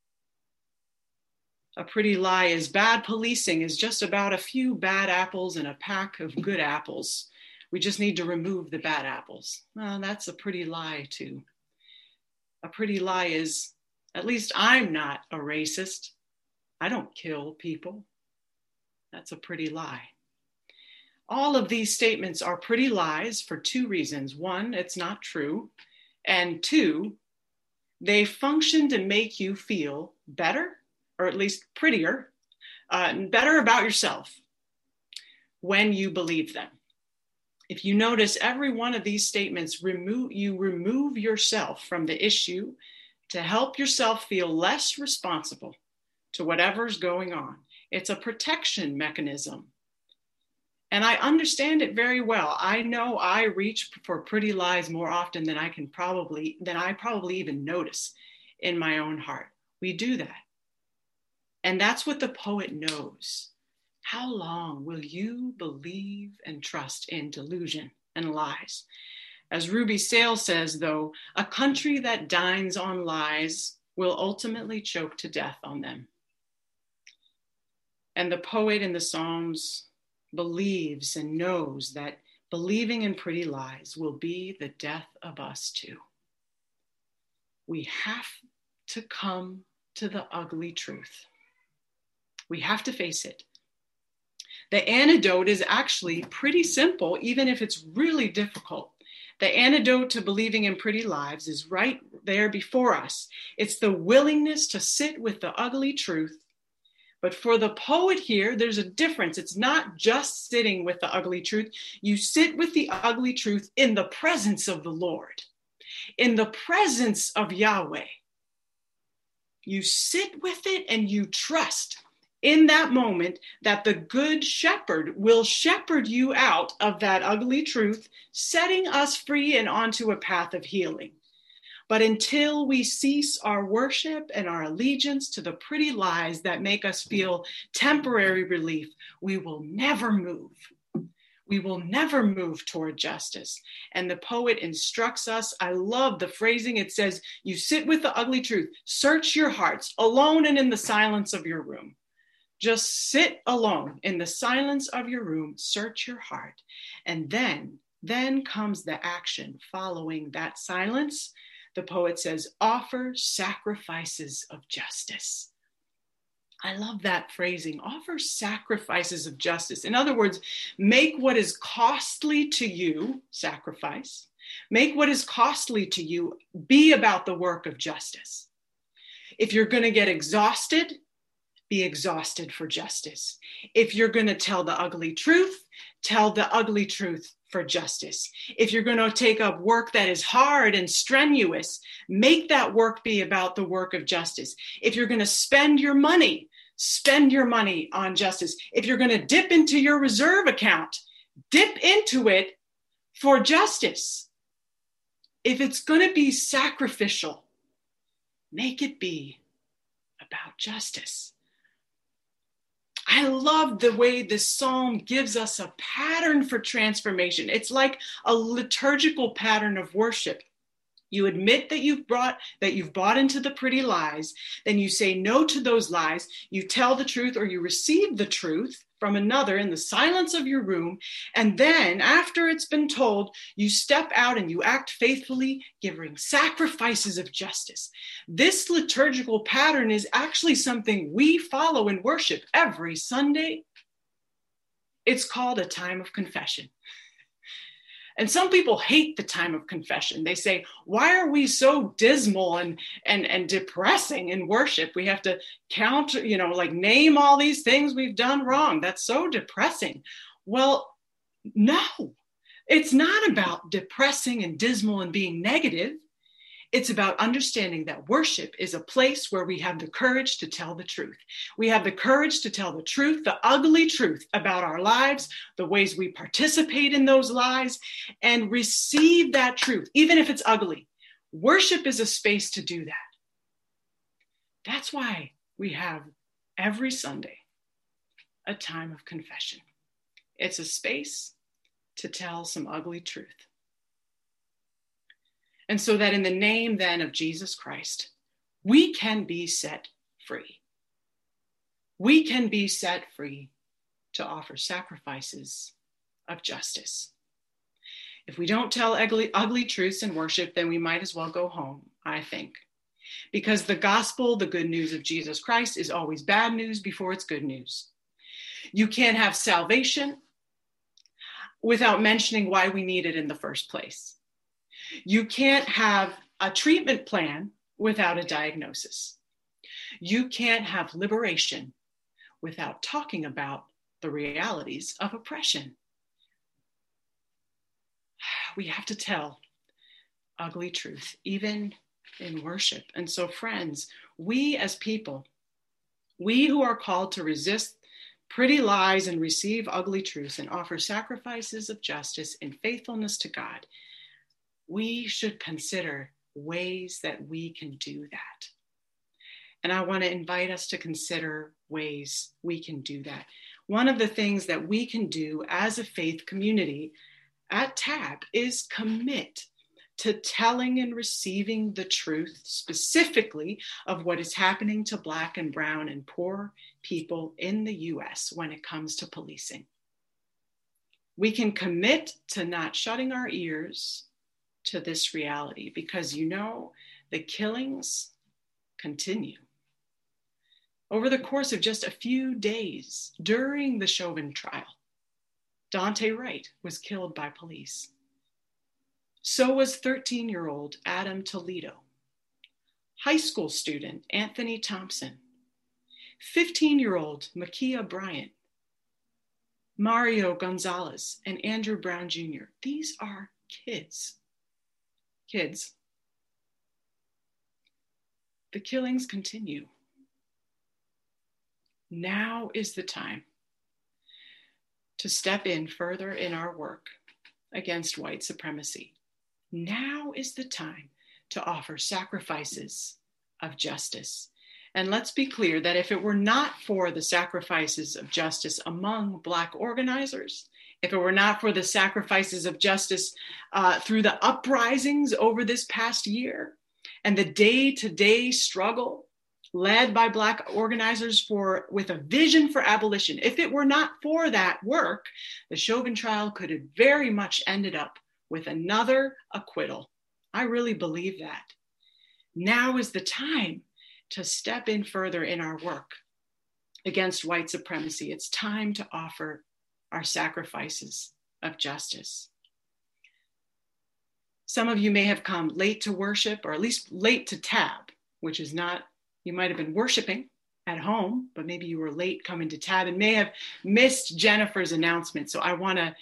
A pretty lie is bad policing is just about a few bad apples and a pack of good apples. We just need to remove the bad apples. Well, that's a pretty lie too. A pretty lie is, at least I'm not a racist. I don't kill people. That's a pretty lie. All of these statements are pretty lies for two reasons. One, it's not true. And two, they function to make you feel better, or at least prettier, better about yourself when you believe them. If you notice, every one of these statements remove yourself from the issue to help yourself feel less responsible to whatever's going on. It's a protection mechanism. And I understand it very well. I know I reach for pretty lies more often than I probably even notice in my own heart. We do that. And that's what the poet knows. How long will you believe and trust in delusion and lies? As Ruby Sales says, though, a country that dines on lies will ultimately choke to death on them. And the poet in the Psalms believes and knows that believing in pretty lies will be the death of us too. We have to come to the ugly truth. We have to face it. The antidote is actually pretty simple, even if it's really difficult. The antidote to believing in pretty lies is right there before us. It's the willingness to sit with the ugly truth. But for the poet here, there's a difference. It's not just sitting with the ugly truth. You sit with the ugly truth in the presence of the Lord, in the presence of Yahweh. You sit with it and you trust in that moment that the good shepherd will shepherd you out of that ugly truth, setting us free and onto a path of healing. But until we cease our worship and our allegiance to the pretty lies that make us feel temporary relief, we will never move. We will never move toward justice. And the poet instructs us. I love the phrasing. It says, you sit with the ugly truth, search your hearts alone and in the silence of your room. Just sit alone in the silence of your room, search your heart. And then comes the action following that silence. The poet says, offer sacrifices of justice. I love that phrasing, offer sacrifices of justice. In other words, make what is costly to you, sacrifice. Make what is costly to you be about the work of justice. If you're going to get exhausted, be exhausted for justice. If you're going to tell the ugly truth, tell the ugly truth for justice. If you're going to take up work that is hard and strenuous, make that work be about the work of justice. If you're going to spend your money on justice. If you're going to dip into your reserve account, dip into it for justice. If it's going to be sacrificial, make it be about justice. I love the way this psalm gives us a pattern for transformation. It's like a liturgical pattern of worship. You admit that you've bought into the pretty lies, then you say no to those lies, you tell the truth or you receive the truth from another in the silence of your room, and then after it's been told, you step out and you act faithfully, giving sacrifices of justice. This liturgical pattern is actually something we follow in worship every Sunday. It's called a time of confession. And some people hate the time of confession. They say, why are we so dismal and depressing in worship? We have to count, name all these things we've done wrong. That's so depressing. Well, no, it's not about depressing and dismal and being negative. It's about understanding that worship is a place where we have the courage to tell the truth. We have the courage to tell the truth, the ugly truth about our lives, the ways we participate in those lies, and receive that truth, even if it's ugly. Worship is a space to do that. That's why we have every Sunday a time of confession. It's a space to tell some ugly truth. And so that in the name then of Jesus Christ, we can be set free. We can be set free to offer sacrifices of justice. If we don't tell ugly truths in worship, then we might as well go home, I think. Because the gospel, the good news of Jesus Christ, is always bad news before it's good news. You can't have salvation without mentioning why we need it in the first place. You can't have a treatment plan without a diagnosis. You can't have liberation without talking about the realities of oppression. We have to tell ugly truth, even in worship. And so, friends, we as people, we who are called to resist pretty lies and receive ugly truths and offer sacrifices of justice in faithfulness to God, we should consider ways that we can do that. And I want to invite us to consider ways we can do that. One of the things that we can do as a faith community at TAB is commit to telling and receiving the truth specifically of what is happening to Black and brown and poor people in the US when it comes to policing. We can commit to not shutting our ears to this reality because, you know, the killings continue. Over the course of just a few days during the Chauvin trial, Daunte Wright was killed by police. So was 13-year-old Adam Toledo, high school student Anthony Thompson, 15-year-old Makia Bryant, Mario Gonzalez, and Andrew Brown Jr. These are kids. Kids. The killings continue. Now is the time to step in further in our work against white supremacy. Now is the time to offer sacrifices of justice. And let's be clear that if it were not for the sacrifices of justice among Black organizers, if it were not for the sacrifices of justice through the uprisings over this past year and the day-to-day struggle led by Black organizers with a vision for abolition, if it were not for that work, the Chauvin trial could have very much ended up with another acquittal. I really believe that. Now is the time to step in further in our work against white supremacy. It's time to offer our sacrifices of justice. Some of you may have come late to worship, or at least late to TAB, which is not, you might have been worshiping at home, but maybe you were late coming to TAB and may have missed Jennifer's announcement. So I want to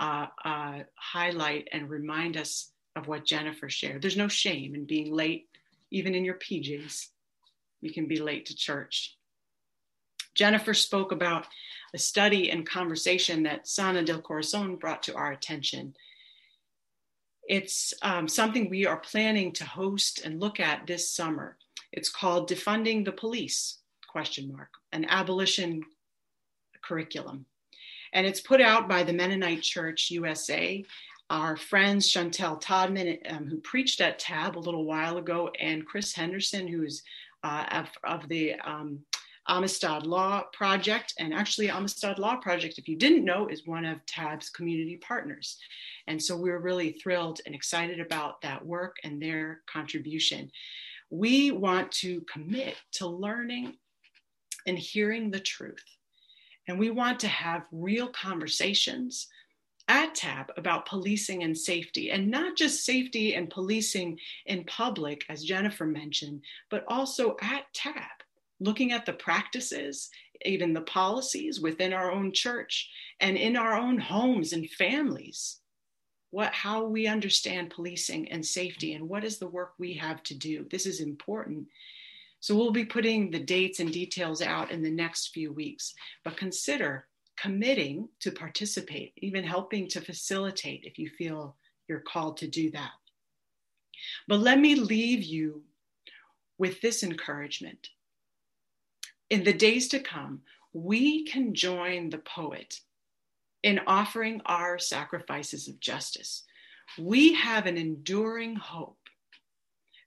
highlight and remind us of what Jennifer shared. There's no shame in being late, even in your PJs. You can be late to church. Jennifer spoke about a study and conversation that Sana del Corazon brought to our attention. It's something we are planning to host and look at this summer. It's called Defunding the Police, ? An abolition curriculum. And it's put out by the Mennonite Church USA. Our friends Chantel Todman, who preached at TAB a little while ago, and Chris Henderson, who's of the Amistad Law Project. And actually, Amistad Law Project, if you didn't know, is one of TAB's community partners. And so we're really thrilled and excited about that work and their contribution. We want to commit to learning and hearing the truth. And we want to have real conversations at TAB about policing and safety, and not just safety and policing in public, as Jennifer mentioned, but also at TAB, looking at the practices, even the policies within our own church and in our own homes and families, how we understand policing and safety and what is the work we have to do. This is important. So we'll be putting the dates and details out in the next few weeks, but consider committing to participate, even helping to facilitate if you feel you're called to do that. But let me leave you with this encouragement. In the days to come, we can join the poet in offering our sacrifices of justice. We have an enduring hope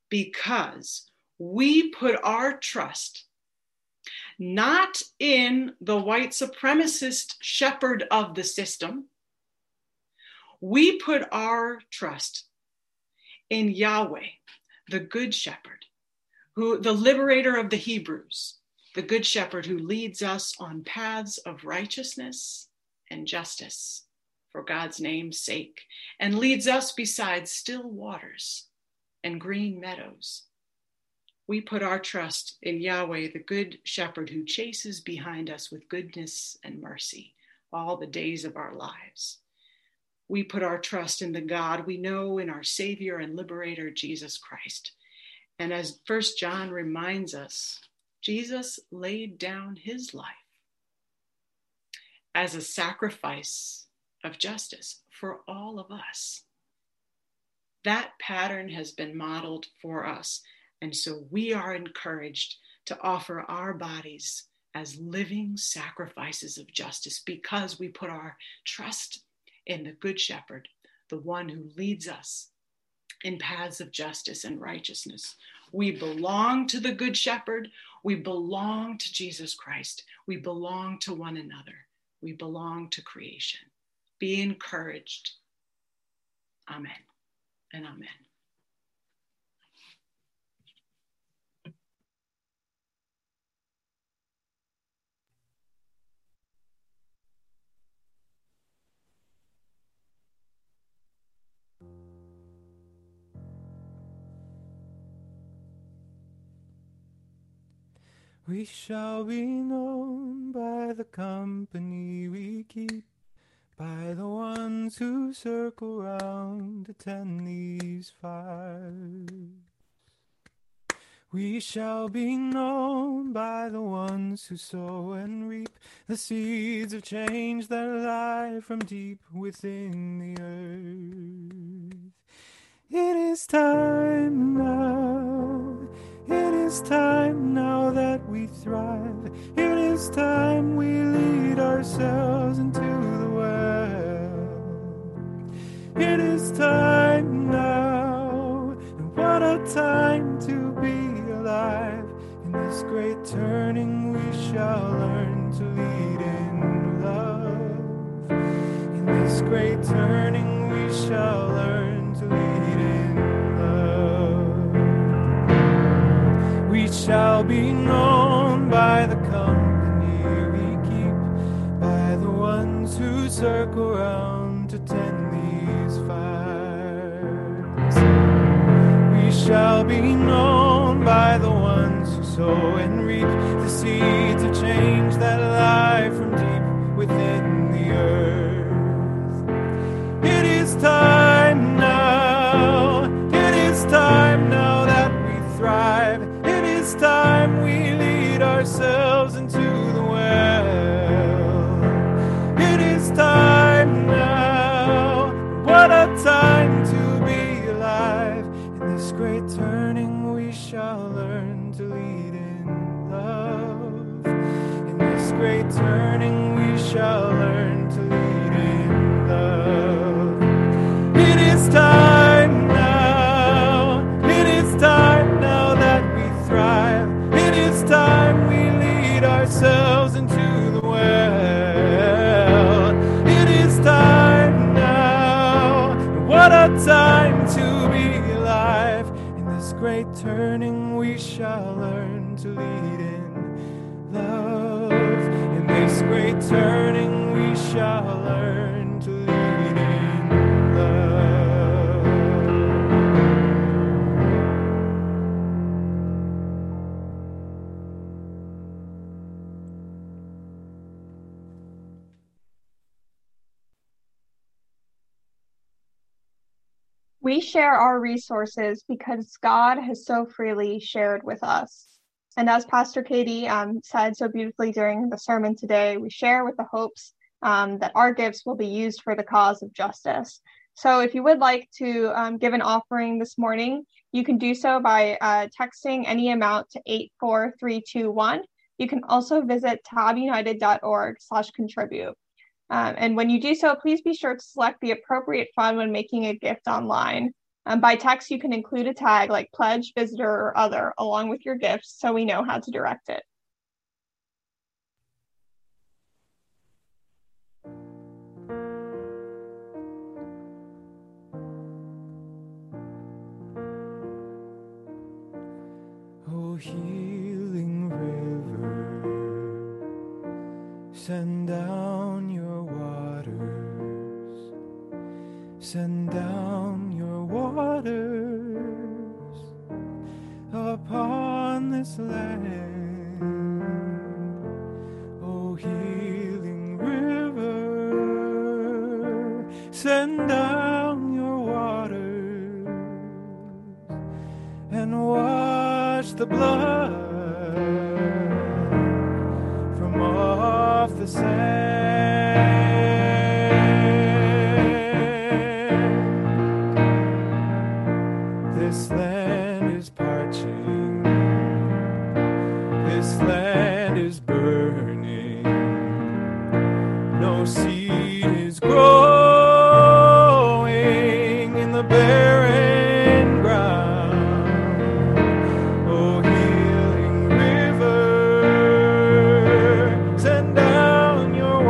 because we put our trust not in the white supremacist shepherd of the system. We put our trust in Yahweh, the good shepherd, who, the liberator of the Hebrews, the good shepherd who leads us on paths of righteousness and justice for God's name's sake, and leads us beside still waters and green meadows. We put our trust in Yahweh, the good shepherd who chases behind us with goodness and mercy all the days of our lives. We put our trust in the God we know, in our Savior and Liberator, Jesus Christ. And as 1 John reminds us, Jesus laid down his life as a sacrifice of justice for all of us. That pattern has been modeled for us. And so we are encouraged to offer our bodies as living sacrifices of justice because we put our trust in the Good Shepherd, the one who leads us in paths of justice and righteousness. We belong to the Good Shepherd. We belong to Jesus Christ. We belong to one another. We belong to creation. Be encouraged. Amen and amen. We shall be known by the company we keep, by the ones who circle round to tend these fires. We shall be known by the ones who sow and reap the seeds of change that lie from deep within the earth. It is time now. It is time now that we thrive. It is time we lead ourselves into the well. It is time now, and what a time to be alive. In this great turning we shall learn to lead in love. In this great turning we shall learn to lead in love. We shall be known by the company we keep, by the ones who circle round to tend these fires. We shall be known by the ones who sow and reap the seeds of change that lie from deep within the earth. It is time now, it is time now that we thrive. It is time we lead ourselves into the well. It is time now, what a time to be alive. In this great turning we shall learn to lead in love. In this great turning we shall learn to lead in love. It is time now, it is time now that we thrive. It is time we lead ourselves into the well. It is time now, what a time to be alive. In this great turning we shall learn to lead in love. In this great turning we shall learn to lead in love. We share our resources because God has so freely shared with us. And as Pastor Katie said so beautifully during the sermon today, we share with the hopes that our gifts will be used for the cause of justice. So if you would like to give an offering this morning, you can do so by texting any amount to 84321. You can also visit tabunited.org/contribute. And when you do so, please be sure to select the appropriate fund when making a gift online. By text, you can include a tag like pledge, visitor, or other along with your gifts so we know how to direct it. Oh, healing river, send down your waters, send down your waters upon this land. Oh, healing river, send down your waters and wash the blood from off the sand. This land is parching, this land is burning, no seed is growing in the barren ground. Oh, healing river, send down your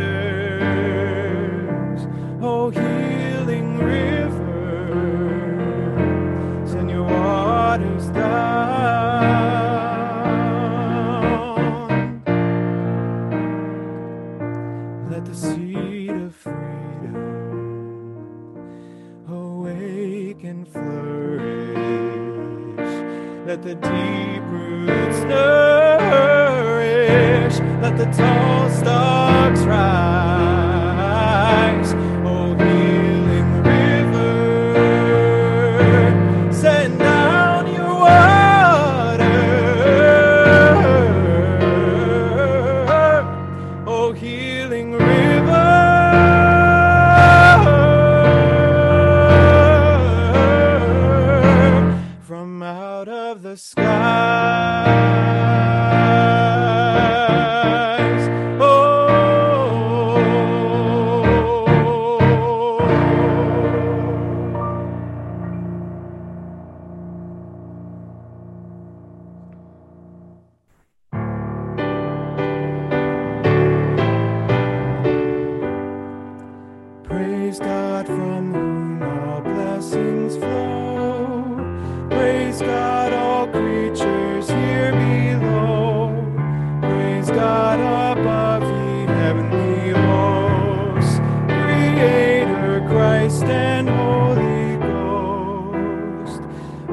waters. Oh, healing river, send your waters down. Let the seed of freedom awake and flourish. Let the deep roots nourish. Let the tall stalks rise. Oh, healing river, send down your water. Oh, healing river, from out of the skies. Praise God from whom all blessings flow. Praise God, all creatures here below. Praise God above, ye heavenly hosts. Creator, Christ, and Holy Ghost.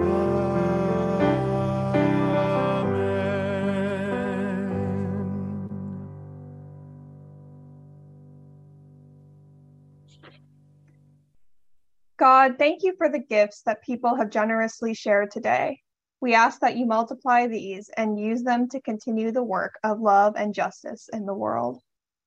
Amen. God, thank you for the gifts that people have generously shared today. We ask that you multiply these and use them to continue the work of love and justice in the world.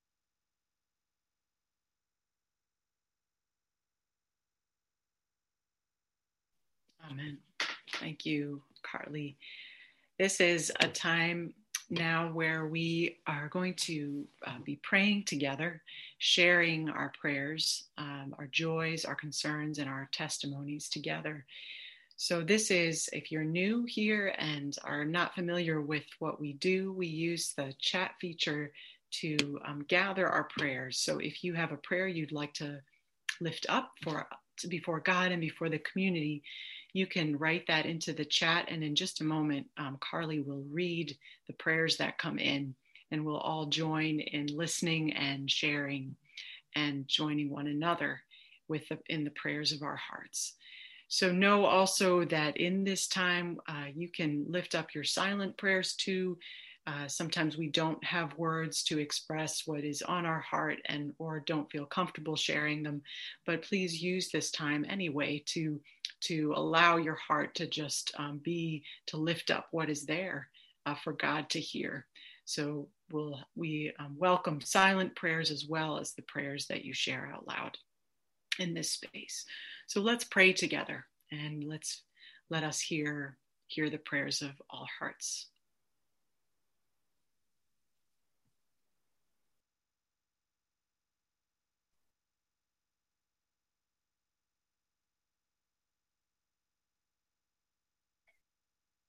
Amen. Thank you, Carly. This is a time now where we are going to be praying together, sharing our prayers, our joys, our concerns, and our testimonies together. So this is, if you're new here and are not familiar with what we do, we use the chat feature to gather our prayers. So if you have a prayer you'd like to lift up before God and before the community, you can write that into the chat, and in just a moment, Carly will read the prayers that come in, and we'll all join in listening and sharing and joining one another in the prayers of our hearts. So know also that in this time, you can lift up your silent prayers too. Sometimes we don't have words to express what is on our heart or don't feel comfortable sharing them, but please use this time anyway to allow your heart to just to lift up what is there for God to hear. So we welcome silent prayers as well as the prayers that you share out loud in this space. So let's pray together, and let us hear the prayers of all hearts.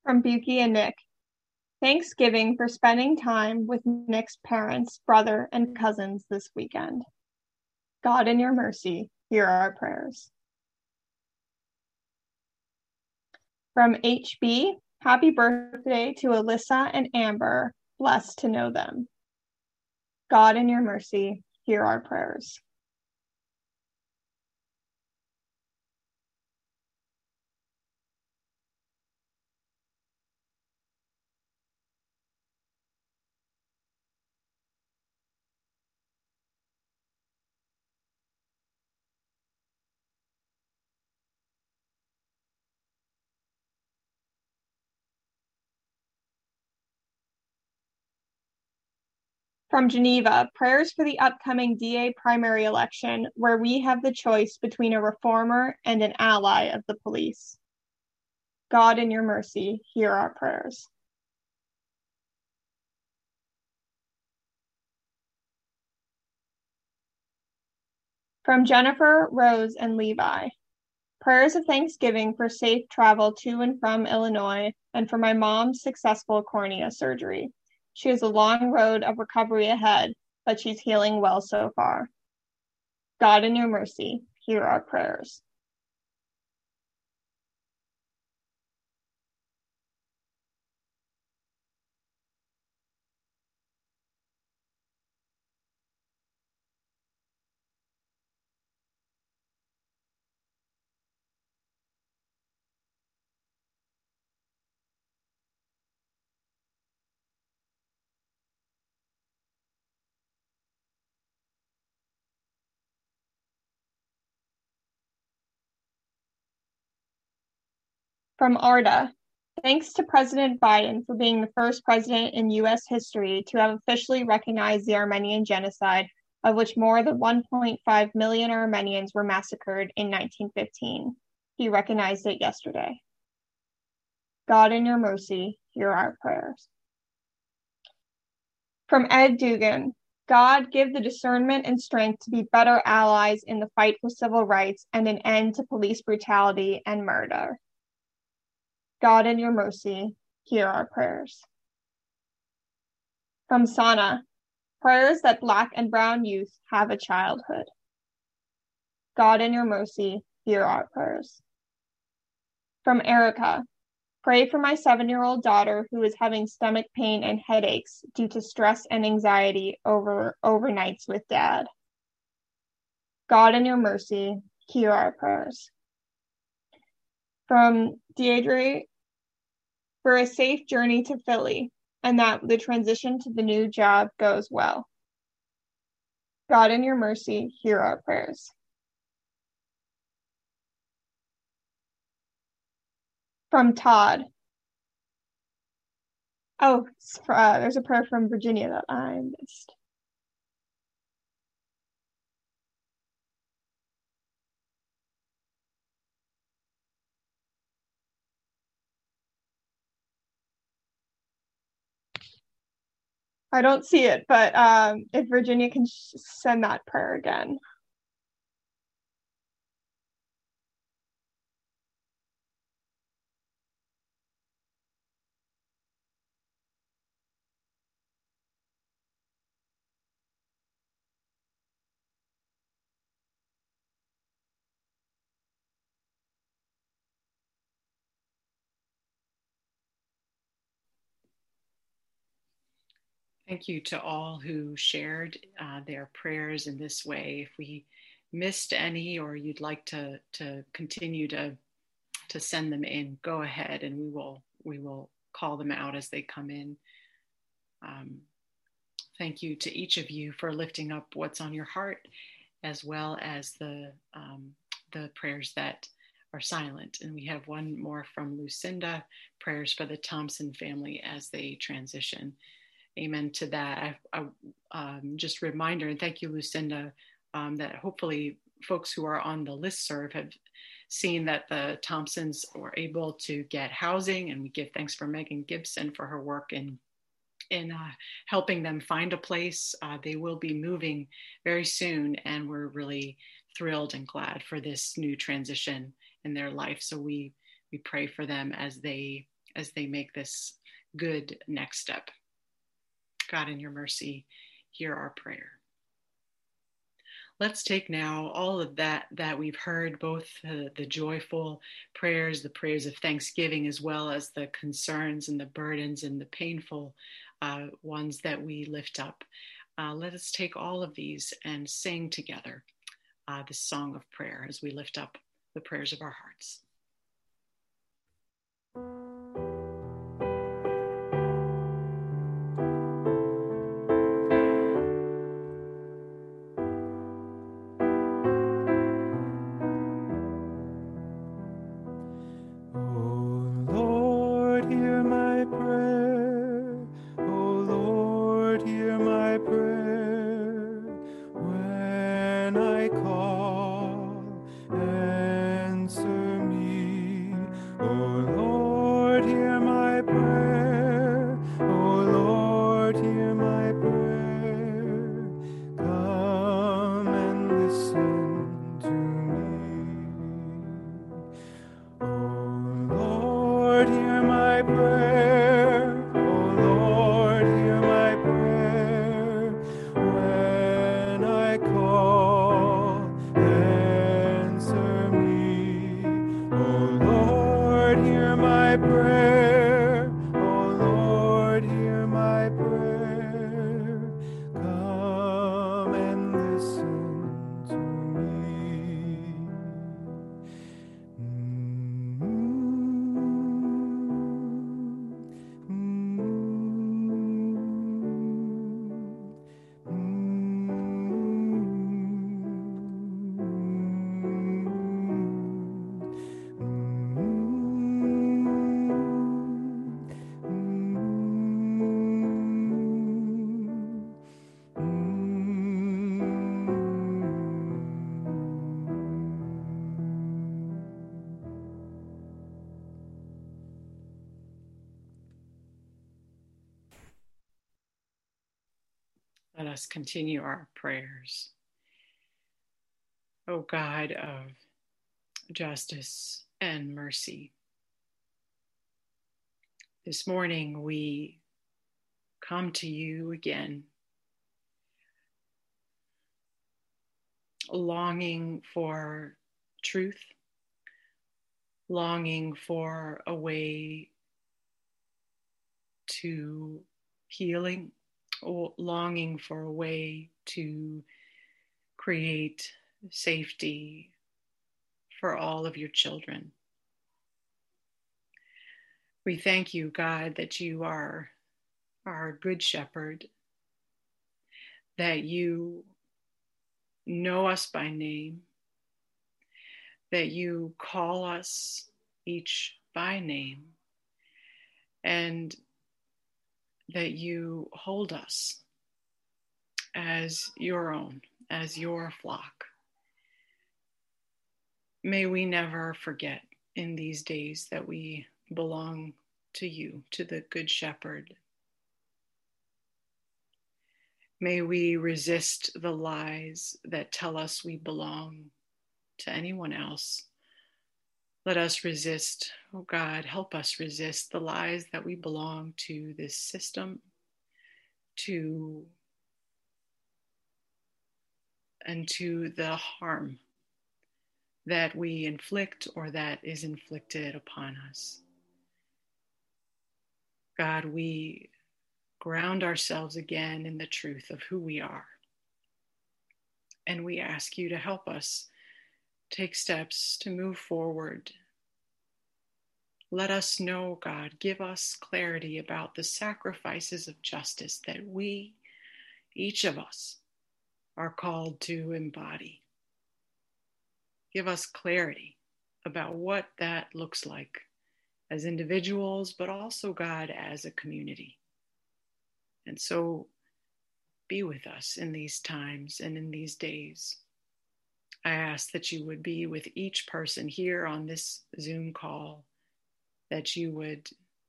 From Buki and Nick. Thanksgiving for spending time with Nick's parents, brother, and cousins this weekend. God, in your mercy, hear our prayers. From HB, happy birthday to Alyssa and Amber, blessed to know them. God, in your mercy, hear our prayers. From Geneva, prayers for the upcoming DA primary election, where we have the choice between a reformer and an ally of the police. God, in your mercy, hear our prayers. From Jennifer, Rose, and Levi, prayers of thanksgiving for safe travel to and from Illinois and for my mom's successful cornea surgery. She has a long road of recovery ahead, but she's healing well so far. God, in your mercy, hear our prayers. From Arda, thanks to President Biden for being the first president in U.S. history to have officially recognized the Armenian genocide, of which more than 1.5 million Armenians were massacred in 1915. He recognized it yesterday. God, in your mercy, hear our prayers. From Ed Dugan, God, give the discernment and strength to be better allies in the fight for civil rights and an end to police brutality and murder. God, in your mercy, hear our prayers. From Sana, prayers that Black and brown youth have a childhood. God, in your mercy, hear our prayers. From Erica, pray for my 7-year-old daughter who is having stomach pain and headaches due to stress and anxiety over overnights with Dad. God, in your mercy, hear our prayers. From Deirdre, for a safe journey to Philly and that the transition to the new job goes well. God, in your mercy, hear our prayers. From Todd. Oh, there's a prayer from Virginia that I missed. I don't see it, but if Virginia can send that prayer again. Thank you to all who shared their prayers in this way. If we missed any or you'd like to continue to send them in, go ahead and we will call them out as they come in. Thank you to each of you for lifting up what's on your heart, as well as the prayers that are silent. And we have one more from Lucinda, prayers for the Thompson family as they transition. Amen to that. Just a reminder, and thank you, Lucinda, that hopefully folks who are on the listserv have seen that the Thompsons were able to get housing, and we give thanks for Megan Gibson for her work in helping them find a place. They will be moving very soon, and we're really thrilled and glad for this new transition in their life. So we pray for them as they as they make this good next step. God, in your mercy, hear our prayer. Let's take now all of that we've heard, both the joyful prayers, the prayers of thanksgiving, as well as the concerns and the burdens and the painful ones that we lift up. Let us take all of these and sing together this song of prayer as we lift up the prayers of our hearts. Let us continue our prayers. O God of justice and mercy, this morning we come to you again, longing for truth, longing for a way to healing, longing for a way to create safety for all of your children. We thank you, God, that you are our good shepherd, that you know us by name, that you call us each by name, and that you hold us as your own, as your flock. May we never forget in these days that we belong to you, to the Good Shepherd. May we resist the lies that tell us we belong to anyone else. Let us resist, oh God, help us resist the lies that we belong to this system, and to the harm that we inflict or that is inflicted upon us. God, we ground ourselves again in the truth of who we are. And we ask you to help us take steps to move forward. Let us know, God, give us clarity about the sacrifices of justice that we, each of us, are called to embody. Give us clarity about what that looks like as individuals, but also, God, as a community. And so be with us in these times and in these days. I ask that you would be with each person here on this Zoom call, that you would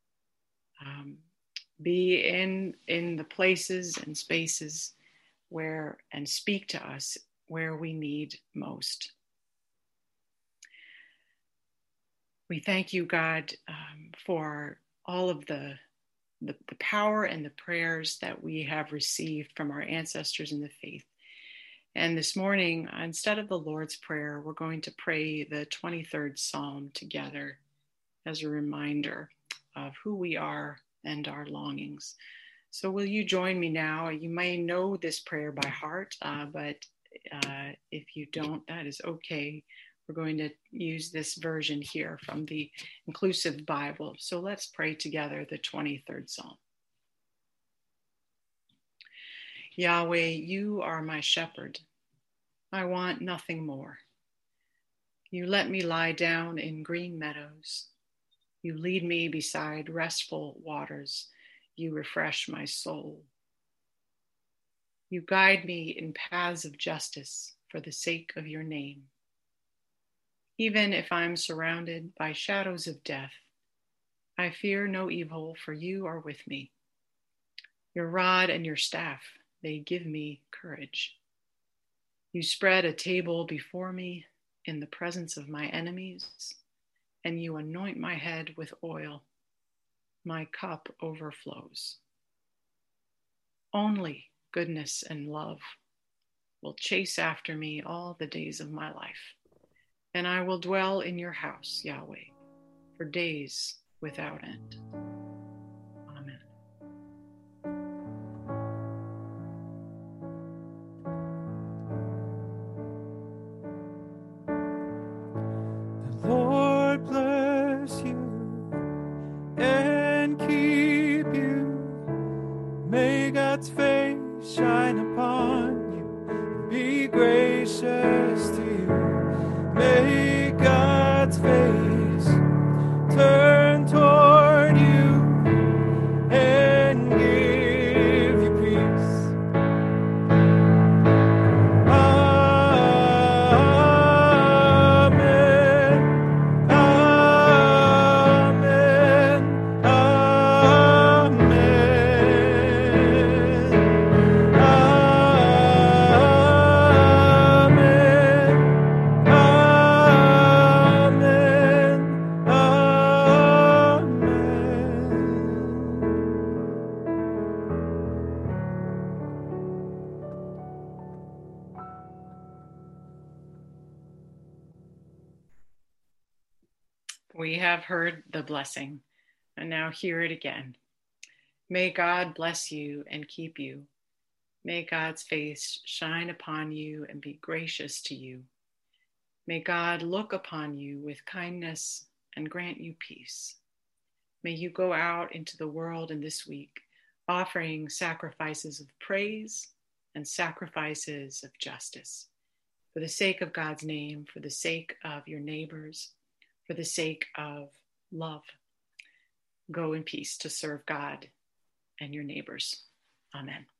be in the places and spaces where, and speak to us where we need most. We thank you, God, for all of the power and the prayers that we have received from our ancestors in the faith. And this morning, instead of the Lord's Prayer, we're going to pray the 23rd Psalm together as a reminder of who we are and our longings. So will you join me now? You may know this prayer by heart, but if you don't, that is okay. We're going to use this version here from the Inclusive Bible. So let's pray together the 23rd Psalm. Yahweh, you are my shepherd. I want nothing more. You let me lie down in green meadows. You lead me beside restful waters. You refresh my soul. You guide me in paths of justice for the sake of your name. Even if I'm surrounded by shadows of death, I fear no evil, for you are with me. Your rod and your staff, they give me courage. You spread a table before me in the presence of my enemies, and you anoint my head with oil. My cup overflows. Only goodness and love will chase after me all the days of my life, and I will dwell in your house, Yahweh, for days without end. Amen. The Lord bless you and keep you. May God's face shine upon you and be gracious to you. May God's face turn toward you and give you peace. We have heard the blessing, and now hear it again. May God bless you and keep you. May God's face shine upon you and be gracious to you. May God look upon you with kindness and grant you peace. May you go out into the world in this week, offering sacrifices of praise and sacrifices of justice, for the sake of God's name, for the sake of your neighbors, for the sake of love. Go in peace to serve God and your neighbors. Amen.